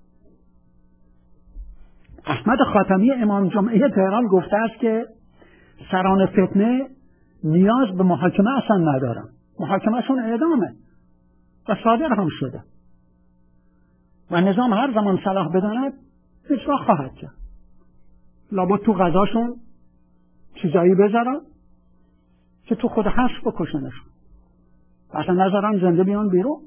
احمد خاتمی امام جمعه تهران گفته است که سران فتنه نیاز به محاکمه اصلا ندارن، محاکمهشون اعدامه و صادر هم شده و نظام هر زمان صلاح بداند اجرا خواهد کرد. لابد تو غذاشون چیزایی بذارن که تو خود حشر بکشنشون، اصلا نذارن زنده بیان بیرون.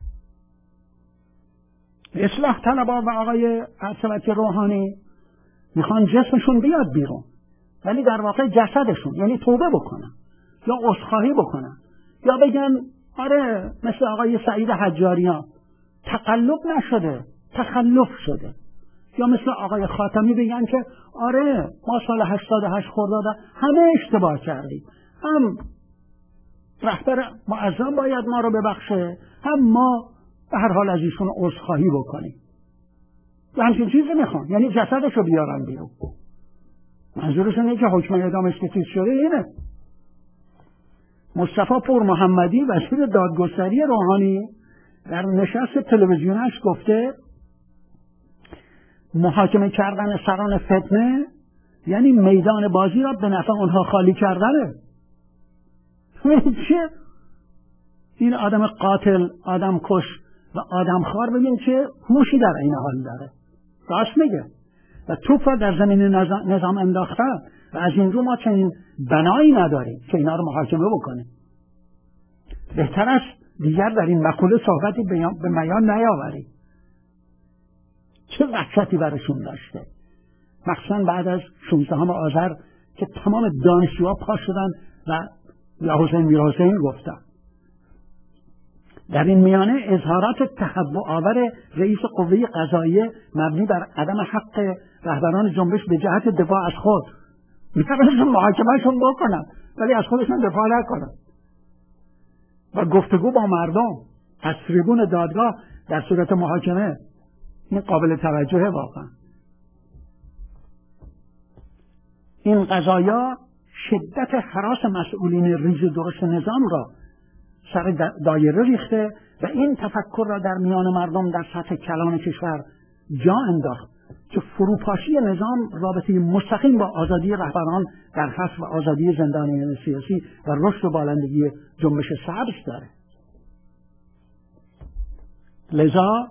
اصلاح طلبا و آقای عصبت روحانی میخوان جسمشون بیاد بیرون، ولی در واقع جسدشون، یعنی توبه بکنن یا عذرخواهی بکنن یا بگن آره مثل آقای سعید حجاریان تقلب نشده تخلف شده، یا مثل آقای خاتمی بگن که آره ما سال هشتاد و هشت خرداد همه اشتباه کردیم، هم رهبر معظم باید ما رو ببخشه، هم ما به هر حال از ایشون عذرخواهی بکنیم. و همچین چیزی میخوان، یعنی جسدشو بیارن بیرون. منظورشون اینه که حکم اعدامش که چیز شده اینه. مصطفی پور محمدی وزیر دادگستری روحانی در نشست تلویزیونش گفته محاکمه کردن سران فتنه یعنی میدان بازی را به نفع اونها خالی کردنه. چه؟ این آدم قاتل، آدم کش و آدم خار ببین چه هوشی در این حال داره. راست میگه. و توپ را در زمین نظام انداختن و از این رو ما چنین بنایی نداریم که اینا رو محاکمه بکنیم. بهتر است دیگر در این مقوله صحبتی به میان نیاوریم. چه وحشتی برشون داشته، مخصوصا بعد از شانزدهم آذر که تمام دانشجوها پا شدن و یا حسین میر حسین گفتن. در این میانه اظهارات تهوع آور رئیس قوه قضاییه مبنی بر عدم حق رهبران جنبش به جهت دفاع از خود، میتونستن محاکمهشون بکنن ولی از خودشون دفاع نکنن و گفتگو با مردم از تریبون دادگاه در صورت محاکمه، این قابل توجهه واقعا. این قضایا شدت هراس مسئولین ریز درست نظام را سر دایره ریخته و این تفکر را در میان مردم در سطح کلان کشور جا انداخت که فروپاشی نظام رابطه مستقیم با آزادی رهبران در حذف و آزادی زندانیان سیاسی و رشد و بالندگی جنبش سبز داره. لذا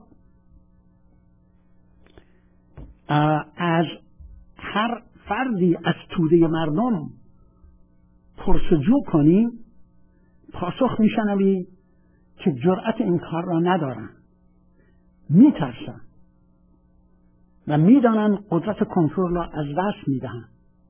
از هر فردی از توده مردم پرسجو کنی پاسخ میشنوی که جرأت این کار را ندارن، میترسن و میدانن قدرت کنترل را از دست میدهن.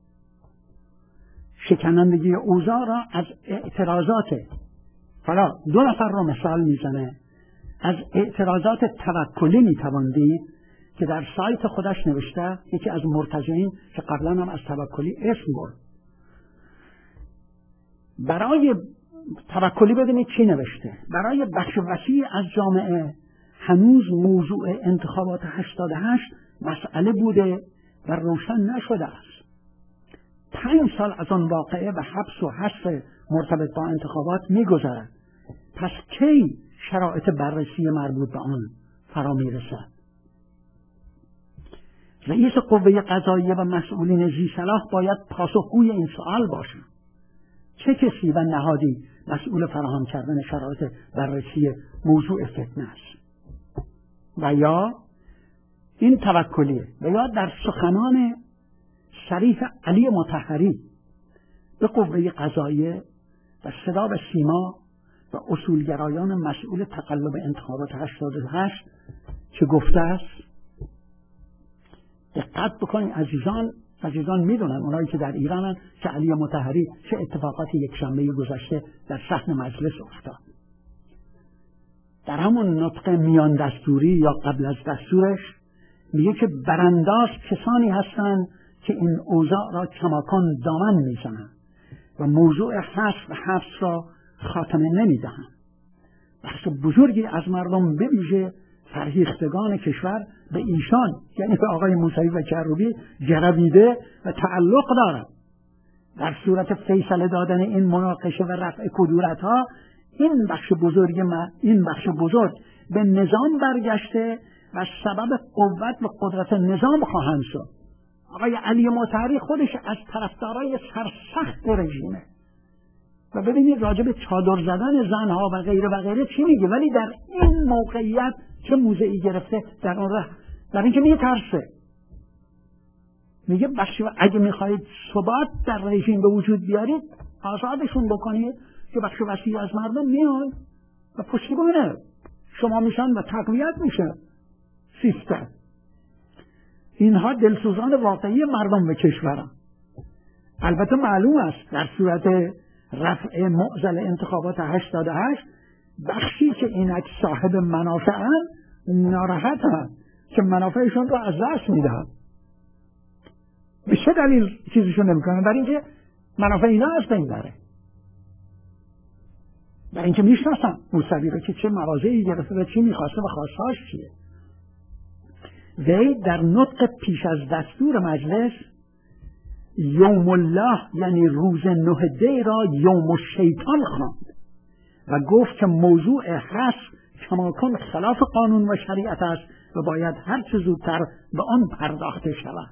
شکنندگی اوضاع را از اعتراضات، حالا دو نفر را مثال میزنه، از اعتراضات توکلی میتوان دید که در سایت خودش نوشته، یکی از مرتجعین که قبلا هم از توکلی اسم برد. برای توکلی بدونید چی نوشته؟ برای بخش وسیع از جامعه هنوز موضوع انتخابات هشتاد و هشت مسئله بوده و روشن نشده است. پنج سال از آن واقعه و حبس و حذف مرتبط با انتخابات می‌گذرد. پس کی شرایط بررسی مربوط به آن فرا می‌رسد؟ رئیس قوه قضاییه و مسئولین ذی‌صلاح باید پاسخگوی این سوال باشند. چه کسی و نهادی مسئول فراهم کردن شرایط بررسی موضوع فتنه است؟ و یا این توکلیه و یا در سخنان صریح علی مطهری به قوه قضاییه و صدا و سیما و اصولگرایان مسئول تقلب انتخابات هشتاد و هشت که گفته است، دقت بکنید عزیزان، عزیزان میدونن اونایی که در ایرانن که علی مطهری چه اتفاقاتی یک شنبه گذشته در صحن مجلس افتاد. در همون نطق میان دستوری یا قبل از دستورش میگه که برانداز کسانی هستند که این اوضاع را کماکان دامن میزنند و موضوع حذف و حبس را خاتمه نمیدهند. بخش بزرگی از مردم به ویژه فرهیختگان کشور به ایشان یعنی به آقای موسوی و کروبی جربیده و تعلق دارد. در صورت فیصله دادن این مناقشه و رفع کدورت‌ها این بخش بزرگ ما این بخش بزرگ به نظام برگشته و سبب قوت و قدرت نظام خواهند شد. آقای علی مطهری خودش از طرفدارای سرسخت رژیمه و ببینید راجع به چادر زدن زنها و غیره و غیره چی میگه، ولی در این موقعیت چه موضعی گرفته در اون راه، در اینکه میترسه. میگه بخش اگه میخواهید ثبات در رژیم به وجود بیارید آزادشون بکنید که بخش وسیع از مردم میان و پشتیبانه شما میشن و تقویت میشه سیستم. اینها دلسوزان واقعی مردم به کشورن. البته معلوم است در صورت رفع معضل انتخابات هشتاد و هشت بخشی که اینک صاحب منافعن ناراحتن که منافعشون رو از دست میدهن. به چه دلیل چیزشون نمیکنن؟ برای اینکه منافع اینا از بین بره. و اینکه میشناسم موسوی رو که چه مواضعی گرفته و چی میخواسته و خواستهاش چیه. وی در نطق پیش از دستور مجلس یوم الله یعنی روز نه دی را یوم الشیطان خواند و گفت که موضوع حس کماکن خلاف قانون و شریعت است و باید هر چه زودتر به آن پرداخته شود.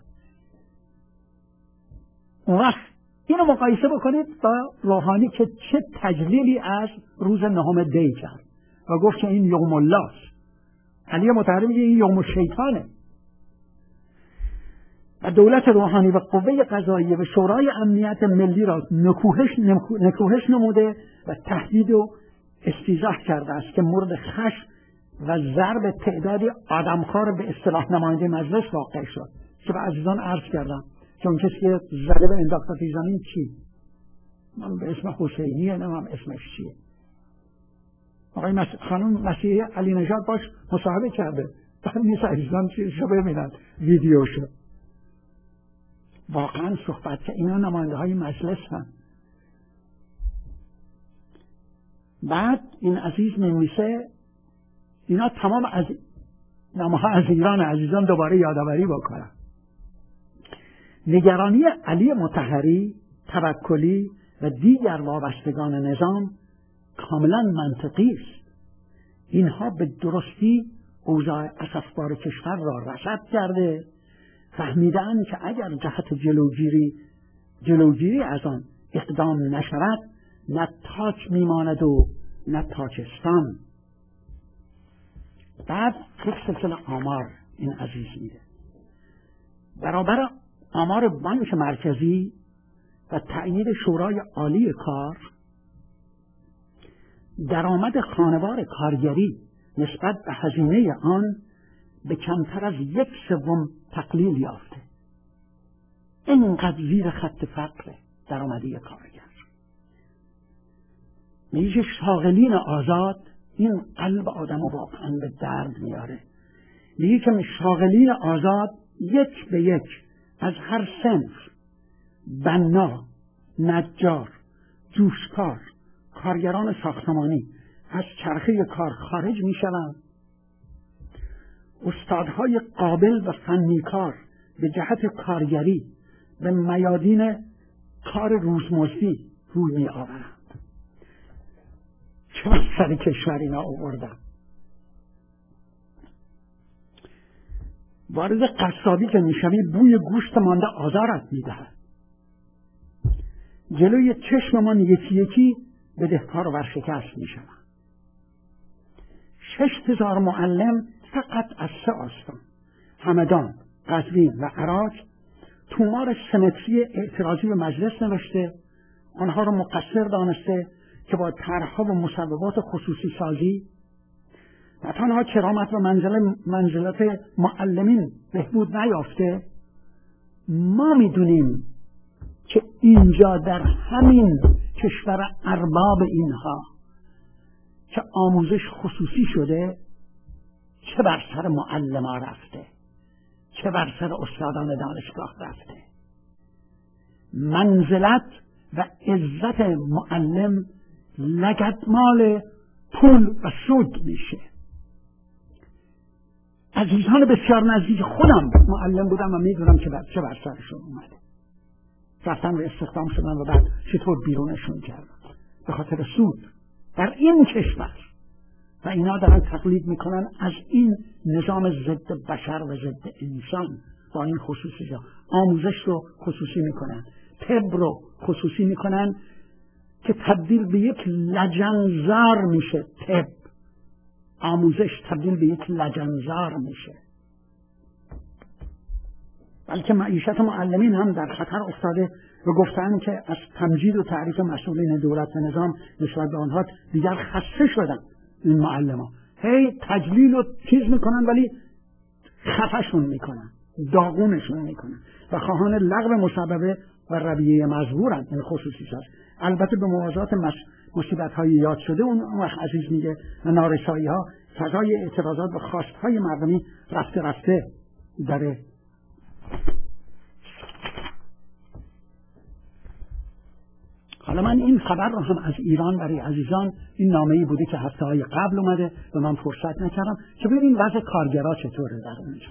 اون وقت اینو مقایسه بکنید با روحانی که چه تجلیلی از روز نهم دی کرد و گفت که این یوم الله است. علی مطهری میگه این یوم الشیطانه. و دولت روحانی و قوه قضاییه و شورای امنیت ملی را نکوهش نکوهش نموده و تهدید و استیضاح کرده است که مورد خشم و ضرب تعدادی آدمخوار به اصطلاح نماینده مجلس واقع شد که به عزیزان عرض کردم که اون کسی که زده به انداخته توی زمین چی؟ من به اسم حسینیه، نمیم اسمش چیه. آقای مس... خانم مسیحی علی نژاد باش مصاحبه کرده، بعد نیست عزیزان چیزشو ببینن ویدیوشو. واقعا صحبت که اینا نماینده های مجلس هم. بعد این عزیز میمیسه اینا تمام از نامه از ایران عزیزان دوباره یادآوری بکنن. نگرانی علی مطهری، توکلی و دیگر وابستگان نظام کاملا منطقی است. اینها به درستی اوضاع اسفبار کشور را رصد کرده، فهمیدن که اگر جهت جلوگیری جلوگیری از آن اقدام نشود نه تاج میماند و نه تاجستان. بعد یک سلسله آمار این عزیز میده. برابر آمار بانک مرکزی و تأیید شورای عالی کار، درآمد خانوار کارگری نسبت به هزینه آن به کمتر از یک سوم تقلیل یافته. اینقدر زیر خط فقر درآمدی کارگر. میشه شاغلین آزاد، این قلب آدم واقعا به درد میاره. میگه که شاغلین آزاد یک به یک از هر صنف، بنا، نجار، جوشکار، کارگران ساختمانی از چرخه کار خارج میشوند. استادهای قابل و فنیکار به جهت کارگری به میادین کار روزمزدی روی می آورند. چه سر کشور اینا آوردن. وارد قصابی که میشوی بوی گوشت مانده آزارت میدهد. جلوی چشممان یکی یکی بدهکار و ورشکست میشوند. شش هزار معلم فقط از سه آستان، همدان، قزوین و عراق، تومار سمتری اعتراضی به مجلس نوشته، آنها را مقصر دانسته که با طرح‌ها و مصوبات خصوصی سازی و تنها کرامت و منزل منزلت معلمین بهبود نیافته. ما میدونیم که اینجا در همین کشور ارباب اینها که آموزش خصوصی شده، چه بر سر معلمان رفته، چه بر سر استادان دانشگاه رفته. منزلت و عزت معلم لگدمال پول و سود میشه. عزیزان بسیار نزدیک خودم معلم بودم و میدونم که چه بر سرشون اومده. رفتن و استخدام شدن و بعد چطور بیرونشون کردن به خاطر سود در این کشور. و اینا دارن تقلید میکنن از این نظام ضد بشر و ضد انسان. با این خصوصی جا آموزش رو خصوصی میکنن، طب رو خصوصی میکنن که تبدیل به یک لجنزار میشه. طب، آموزش تبدیل به یک لجنزار میشه. بلکه معیشت معلمین هم در خطر افتاده و گفتن که از تمجید و تعریف مسئولین دولت و نظام نسبت به آنها دیگر خسته شدن. این معلمان هی تجلیل و چیز میکنن ولی خفشون میکنن، داغونشون میکنن و خواهان لغو مصوبه و رویه مزبورن. این خصوصی هست. البته به موازات مصیبت های یاد شده اون وقت عزیز میگه و نارسایی ها فضای اعتراضات و خواست های مردمی رفته رفته داره. حالا من این خبر رو هم از ایران برای عزیزان، این نامه‌ای بوده که هفته‌های قبل اومده و من فرصت نکردم که ببین وضع کارگرها چطوره در اونجا.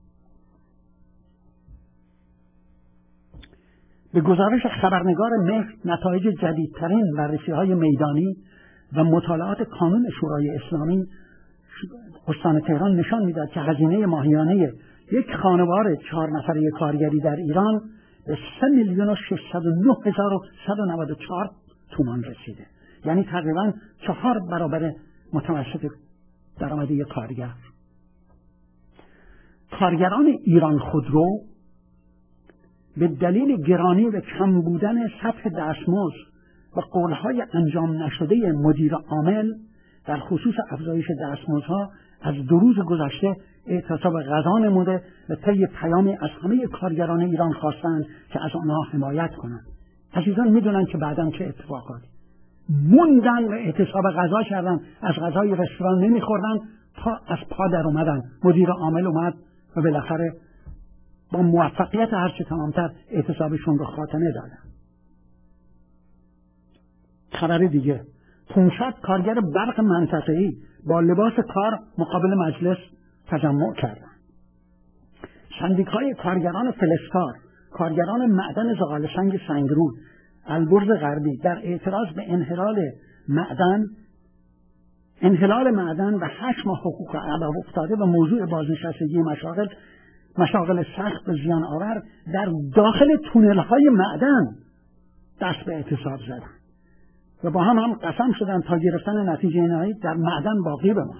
به گزارش خبرنگار مهر، نتایج جدیدترین بررسی‌های میدانی و مطالعات کانون شورای اسلامی استان تهران نشان می‌دهد که هزینه ماهیانه یک خانوار چهار نفره کارگری در ایران به سه میلیون و ششصد و نه هزار و صد و نود و چهار تومان رسیده. یعنی تقریباً چهار برابر متوسط درآمد یک کارگر. کارگران ایران خودرو به دلیل گرانی و کم بودن سطح دستمزد و قولهای انجام نشده مدیر عامل در خصوص افزایش دستمزدها از دو روز گذشته اعتصاب غذا نموده و طی پیامی از همه کارگران ایران خواستند که از آنها حمایت کنند. عزیزان میدونن که بعداً چه اتفاقاتی موندن و اعتصاب غذا کردن، از غذای رستوران نمیخوردن تا از پا در اومدن. مدیر عامل اومد و بالاخره با موفقیت هرچه تمامتر اعتصابشون رو خاتمه دادن. خبر دیگه، پانصد کارگر برق منطقه‌ای با لباس کار مقابل مجلس تجمع کردند. سندیکای کارگران فلزکار، کارگران معدن زغال سنگ سنگرود، البرز غربی در اعتراض به انحلال معدن انحلال معدن و هشت ماه حقوق علاوه افتاده و موضوع بازنشستگی مشاغل مشاغل سخت و زیان آور در داخل تونل های معدن دست به اعتصاب زدن و با هم هم قسم شدن تا گرفتن نتیجه نهایی در معدن باقی بماند.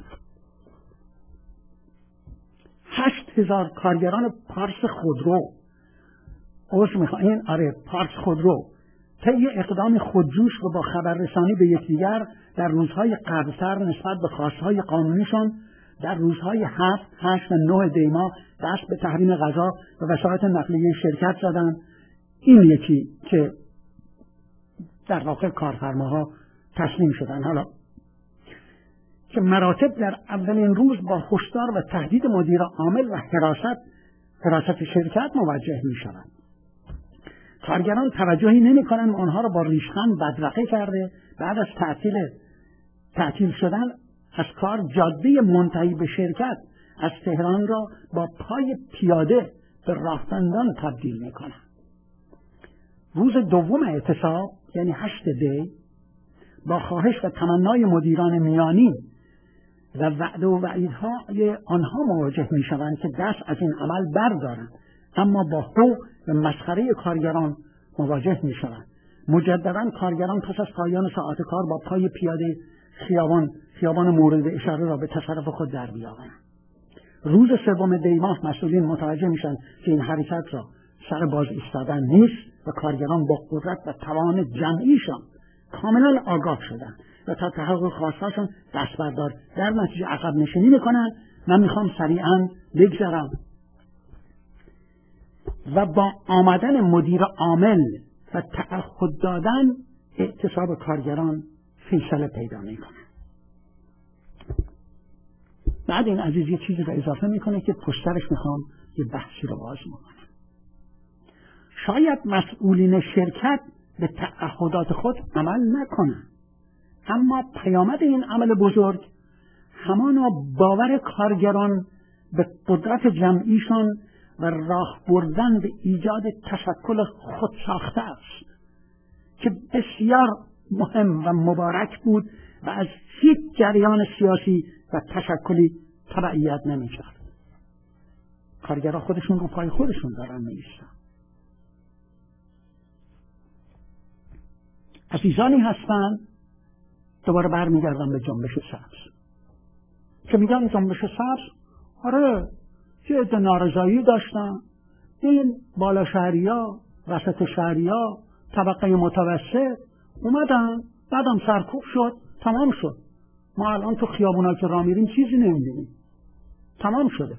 هشت هزار کارگران پارس خودرو عذر میخوام این آره پارس خودرو طی اقدام خودجوش و با خبررسانی به یکدیگر در روزهای قبلتر نسبت به خواستهای قانونیشان در روزهای هفت، هشت و نه دی ماه دست به تحریم غذا و وسایط نقلیه شرکت زدند. این یکی که در واقع کارفرماها تسلیم شدن. حالا که مراتب در اولین روز با هشدار و تهدید مدیر عامل و حراست حراست شرکت مواجه می شوند. کارگران توجهی نمی کنند و آنها را با ریشخند بدرقه کرده بعد از تعطیل تعطیل شدن از کار جاده منتهی به شرکت از تهران را با پای پیاده به راهبندان تبدیل می کنند. روز دوم اعتصاب یعنی هشت دی با خواهش و تمنای مدیران میانی و وعده و وعیدهای آنها مواجه می شوند که دست از این عمل بردارند، اما با حقوق و مسخره کارگران مواجه می شوند. مجددا کارگران پس از پایان ساعت کار با پای پیاده خیابان خیابان مورد اشاره را به تصرف خود در بیاورند. روز سوم دی ماه مسئولین متوجه میشن که این حرکت را سر باز ایستادن نیست و کارگران با قدرت و توان جمعیشان کاملا آگاه شدند و تا تحقق خواستاشون دست بردار در نتیجه عقب نشینی میکنن. من میخوام سریعا بگذرم و با آمدن مدیر عامل و تعهد دادن اعتصاب کارگران فیصله پیدا میکنه. بعد این عزیز یه چیزی رو اضافه میکنه که پشترش میخوام یه بحثی رو باز میکنم. شاید مسئولین شرکت به تعهدات خود عمل نکنن، اما پیامد این عمل بزرگ همانا باور کارگران به قدرت جمعیشان و راه بردن به ایجاد تشکل خودساخته است که بسیار مهم و مبارک بود و از هیچ جریان سیاسی و تشکلی تبعیت نمی کرد. کارگرها خودشون رو پای خودشون دارن می ایستن. عزیزانی هستن دوباره برمیگردم به جنبش سبز که میگن جنبش سبز آره یه عده نارضایی داشتن، این بالا شهریا، وسط شهریا، طبقه متوسط اومدن بعدم سرکوب شد، تمام شد. ما الان تو خیابونا که راه میریم چیزی نمیبینیم، تمام شده.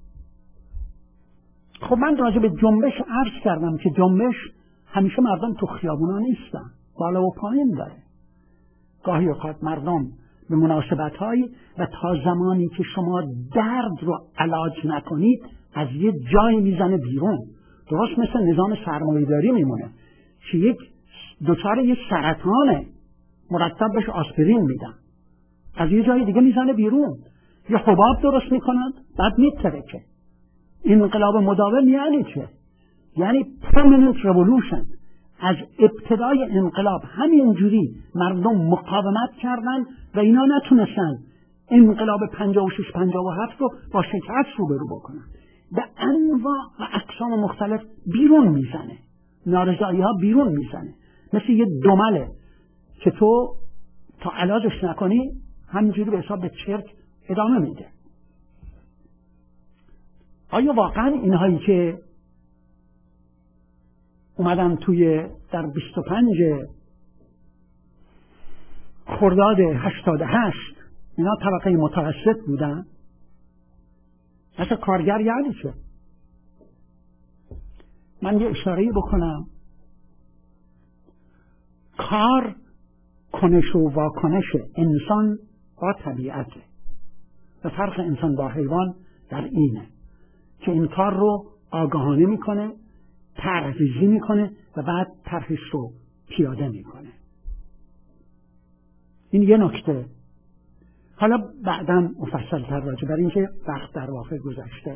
خب من راجع به جنبش عرض کردم که جنبش همیشه مردم تو خیابونا نیستن، بالا و پایین داره. گاهی اوقات مردم به مناسبت‌های و تا زمانی که شما درد رو علاج نکنید از یه جایی میزنه بیرون. درست مثل نظام سرمایه‌داری میمونه که یک دچار یه سرطانه، مرتب بهش آسپرین میدن، از یه جای دیگه میزنه بیرون، یه حباب درست میکنن بعد میترکه. انقلاب مداوم یعنی چه؟ یعنی permanent revolution. از ابتدای انقلاب همینجوری مردم مقاومت کردن و اینا نتونستن انقلاب پنجاه و شش پنجاه و هفت رو با شکست روبرو بکنن. به انواع و اقسام مختلف بیرون میزنه، نارضایی ها بیرون میزنه، مثل یه دمله که تو تا علاجش نکنی همینجوری به حساب به چرک ادامه میده. آیا واقعا اینهایی که اومدن توی در بیست و پنج خرداد هشتاد و هشت اینا طبقه متوسط بودن؟ مثل کارگر یعنی چه؟ من یه اشاره‌ای بکنم. کار کنش و واکنش انسان با طبیعته و فرق انسان با حیوان در اینه که این کار رو آگاهانه میکنه، طرح‌ریزی میکنه و بعد طرحش رو پیاده میکنه. این یه نکته. حالا بعداً مفصل تر راجع بر اینکه وقت در واقع گذشته.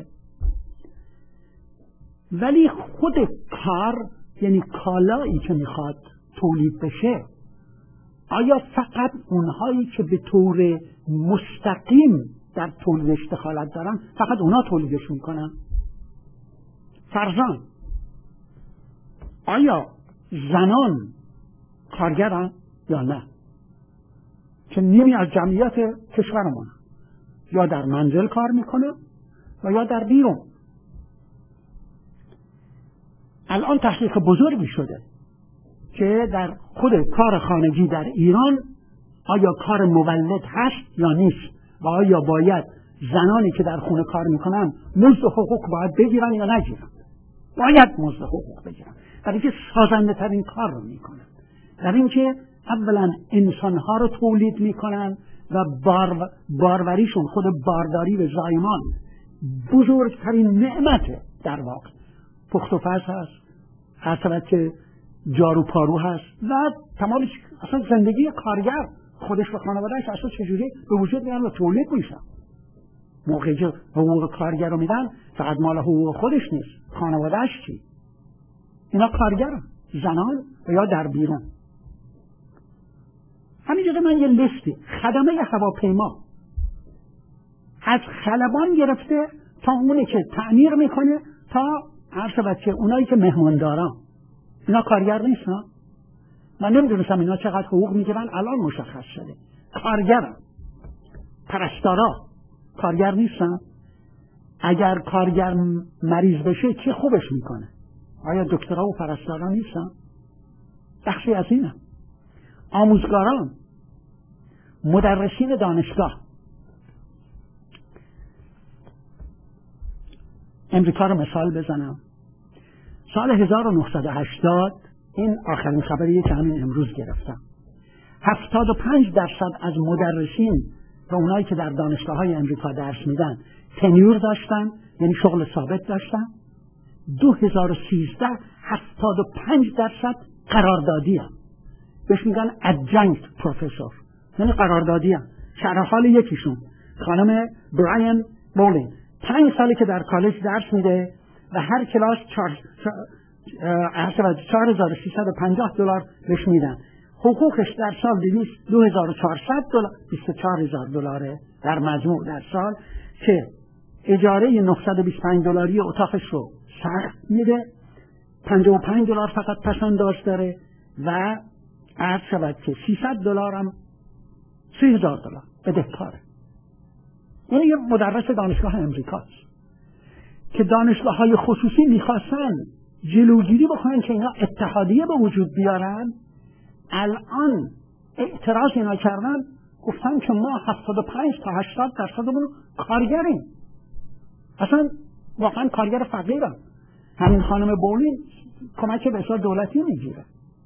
ولی خود کار، یعنی کالایی که میخواد تولید بشه، آیا فقط اونهایی که به طور مستقیم در تولیدش دخالت دارن فقط اونا تولیدش میکنن؟ فرضاً آیا زنان کارگرن یا نه؟ که نیمی از جمعیت کشورمون یا در منزل کار میکنه و یا در بیرون. الان تحقیق بزرگی شده که در خود کار خانگی در ایران آیا کار مولد هست یا نیست و آیا باید زنانی که در خونه کار میکنن مزد حقوق باید بگیرن یا نگیرن؟ باید مزد حقوق بگیرن، برای اینکه سازنده ترین کار رو میکنن، در اینکه اولا انسانها رو تولید میکنن و بار باروریشون، خود بارداری و زایمان بزرگترین نعمته در واقع. پخت و پز هست، هر که جارو پارو هست و تمام اصلا زندگی کارگر خودش و خانوادهش اصلا چجوری به وجود میان و تولید میشن. موقعی که حقوق کارگر رو میدن فقط مال حقوق خودش نیست، خانوادهش چی؟ اینا کارگرن، زنان و یا در بیرون. همینجوری من یه لیستی خدمه هواپیما از خلبان گرفته تا اونی که تعمیر میکنه تا هر شود که اونایی که مهمانداران، اینا کارگر نیستن؟ من نمیدونستم اینا چقدر حقوق میگیرن، الان مشخص شده کارگرن. پرستارا کارگر نیستن؟ اگر کارگر مریض بشه چه خوبش میکنه؟ آیا دکترها و پرستارا نیستن؟ بخشی از اینه. آموزگاران، مدرسین دانشگاه. امریکا رو مثال بزنم. سال هزار و نهصد و هشتاد، این آخرین خبریه که همین امروز گرفتم، هفتاد و پنج درصد از مدرسین و اونایی که در دانشگاه های امریکا درس میدن تنیور داشتن، یعنی شغل ثابت داشتن. دو هزار و سیزده هفتاد و پنج درصد قراردادی هم. بهش میگن ادجانکت پروفسور، یعنی قراردادی هم. شرح حال یکیشون خانم براین بولین، پنج ساله که در کالج درس میده و هر کلاس چهار هزار و سیصد و پنجاه دلار بهش میدن. حقوقش در سال دو هزار و چهارصد دلار، بیست و چهار هزار دلاره در مجموع در سال، که اجاره نهصد و بیست و پنج دلاری اتاقش رو سخت میده، پنجاه و پنج دلار فقط پسنداز داره و عرض شود که سیصد دلار هم سی هزار دلار بدهکاره. این یه مدرس دانشگاه امریکاست که دانشگاه های خصوصی میخواستن جلوگیری بکنن که اینا اتحادیه به وجود بیارن. الان اعتراض اینا کردن، گفتن که ما هفتاد و پنج تا هشتاد درصدمون کارگریم، اصلا واقعا کارگر فقیرم. همین خانم بولین کمک به حساب دولتی میگیره.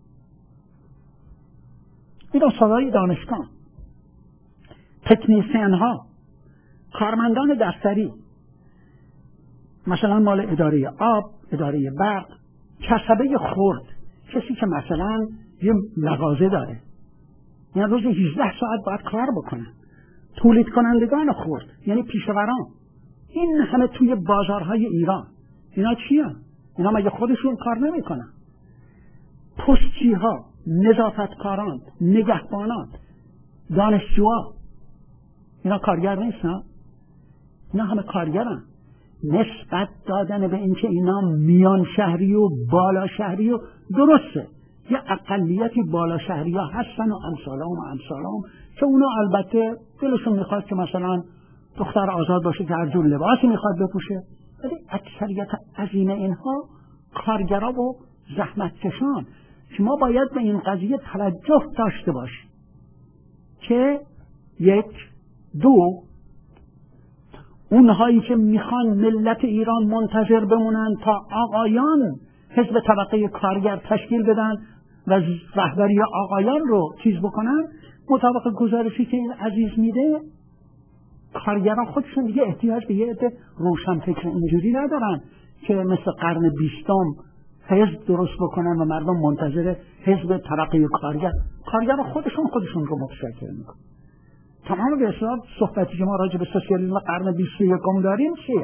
این استادای دانشگاه، تکنیسین ها، کارمندان دفتری، مثلا مال اداره آب، اداره برق، کسبه خرد، کسی که مثلا یه مغازه داره، یعنی روز هجده ساعت باید کار بکنن. تولید کنندگان خرد یعنی پیشوران، این همه توی بازارهای ایران، اینا چیه؟ اینا مگه خودشون کار نمیکنن؟ پستچی ها، نظافتکاران، نگهبانان، دانشجوها، اینا کارگر نیستن؟ اینا همه کارگرن. نسبت دادن به اینکه اینا میان شهری و بالا شهری و درسته، یه اقلیتی بالا شهری ها هستن و امثالهم و امثالهم که اونا البته دلشون میخواد که مثلا دختر آزاد باشه که هر جور لباسی میخواد بپوشه، ولی اکثریت عظیم اینها کارگرا و زحمتکشان که ما باید به این قضیه توجه داشته باشیم که یک دو اونهایی که میخوان ملت ایران منتظر بمونن تا آقایان حزب طبقه کارگر تشکیل بدن و رهبری آقایان رو چیز بکنن، مطابق گزارشی که این عزیز میده کارگران خودشون دیگه احتیاج به یه عده روشنفکر اینجوری ندارن که مثل قرن بیستم حزب درست بکنن و مردم منتظر حزب طبقه کارگر. کارگران خودشون خودشون رو متشکل میکنن. تمام به اصلاح صحبتی که ما راجع به سوسیالیسم قرن بیست و یکم داریم چیه؟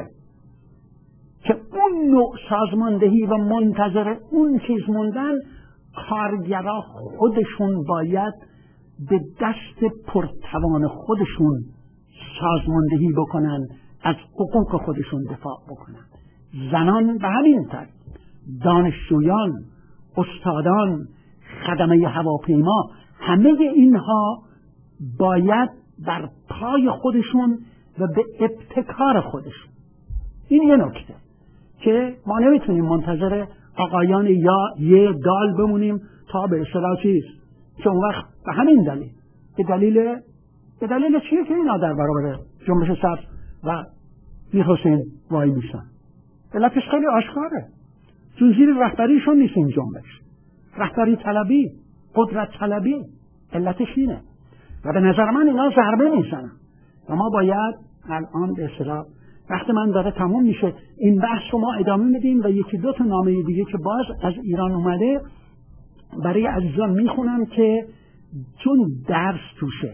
که اون نوع سازماندهی و منتظر اون چیز موندن، کارگرها خودشون باید به دست پرتوان خودشون سازماندهی بکنن، از حقوق خودشون دفاع بکنن. زنان به همین ترتیب، دانشجویان، استادان، خدمه هواپیما، همه اینها باید بر پای خودشون و به ابتکار خودشون. این یه نکته که ما نمیتونیم منتظر آقایان یا یه دال بمونیم تا به اصطلاح چیز که اون وقت به همین دلیل به دلیل به دلیل چیه که اینا در برابر جنبش سبز و میر حسین وای میشن؟ علتش خیلی آشکاره، چون زیر رهبریشون نیست این جنبش، رهبری طلبی، قدرت طلبی، علتش اینه و به نظر من اینا ضربه میزنن و ما باید الان به اصطلاح وقت من داره تموم میشه، این بحث رو ما ادامه میدیم و یکی دو تا نامه دیگه که باز از ایران اومده برای عزیزان میخونم که چون درس توشه.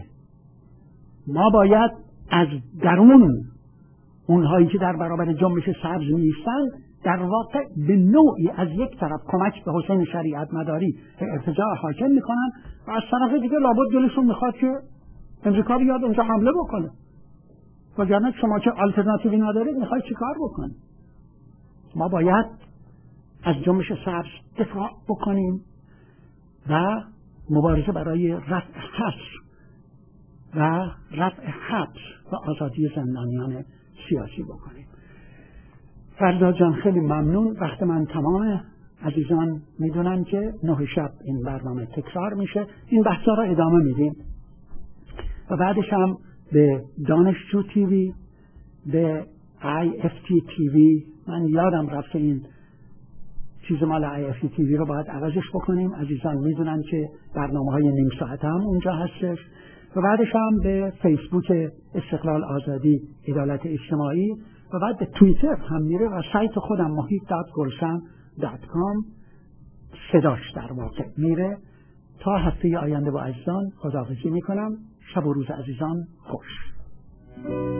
ما باید از درون اونهایی که در برابر جنبش سبز میستن در واقع به نوعی از یک طرف کمک به حسین شریعت مداری ارتجاع حاکم میکنن و از طرف دیگه لابد دلشون میخواد که امریکا بیاد اونجا حمله بکنه، وگرنه شما که آلترناتیوی ندارید میخواید چی کار بکنید؟ ما باید از جنبش سبز دفاع بکنیم و مبارزه برای رفع حصر و رفع حبس و آزادی زندانیان سیاسی بکنیم. فرزاد جان خیلی ممنون. وقت من تمامه. عزیزان میدونن که نه شب این برنامه تکرار میشه، این بحثا را ادامه میدیم و بعدش هم به دانشجو تیوی، به آی اف تی تیوی، من یادم رفت این چیز مال آی اف تی تیوی رو باید عوضش بکنیم. عزیزان میدونن که برنامه های نیم ساعت هم اونجا هستش و بعدش هم به فیسبوک استقلال آزادی عدالت اجتماعی و بعد به توییتر هم میره و سایت خودم محیط دات گلشن دات کام صداش در واقع میره. تا هفته آینده با عزیزان خداحافظی میکنم. شب و روز عزیزان خوش.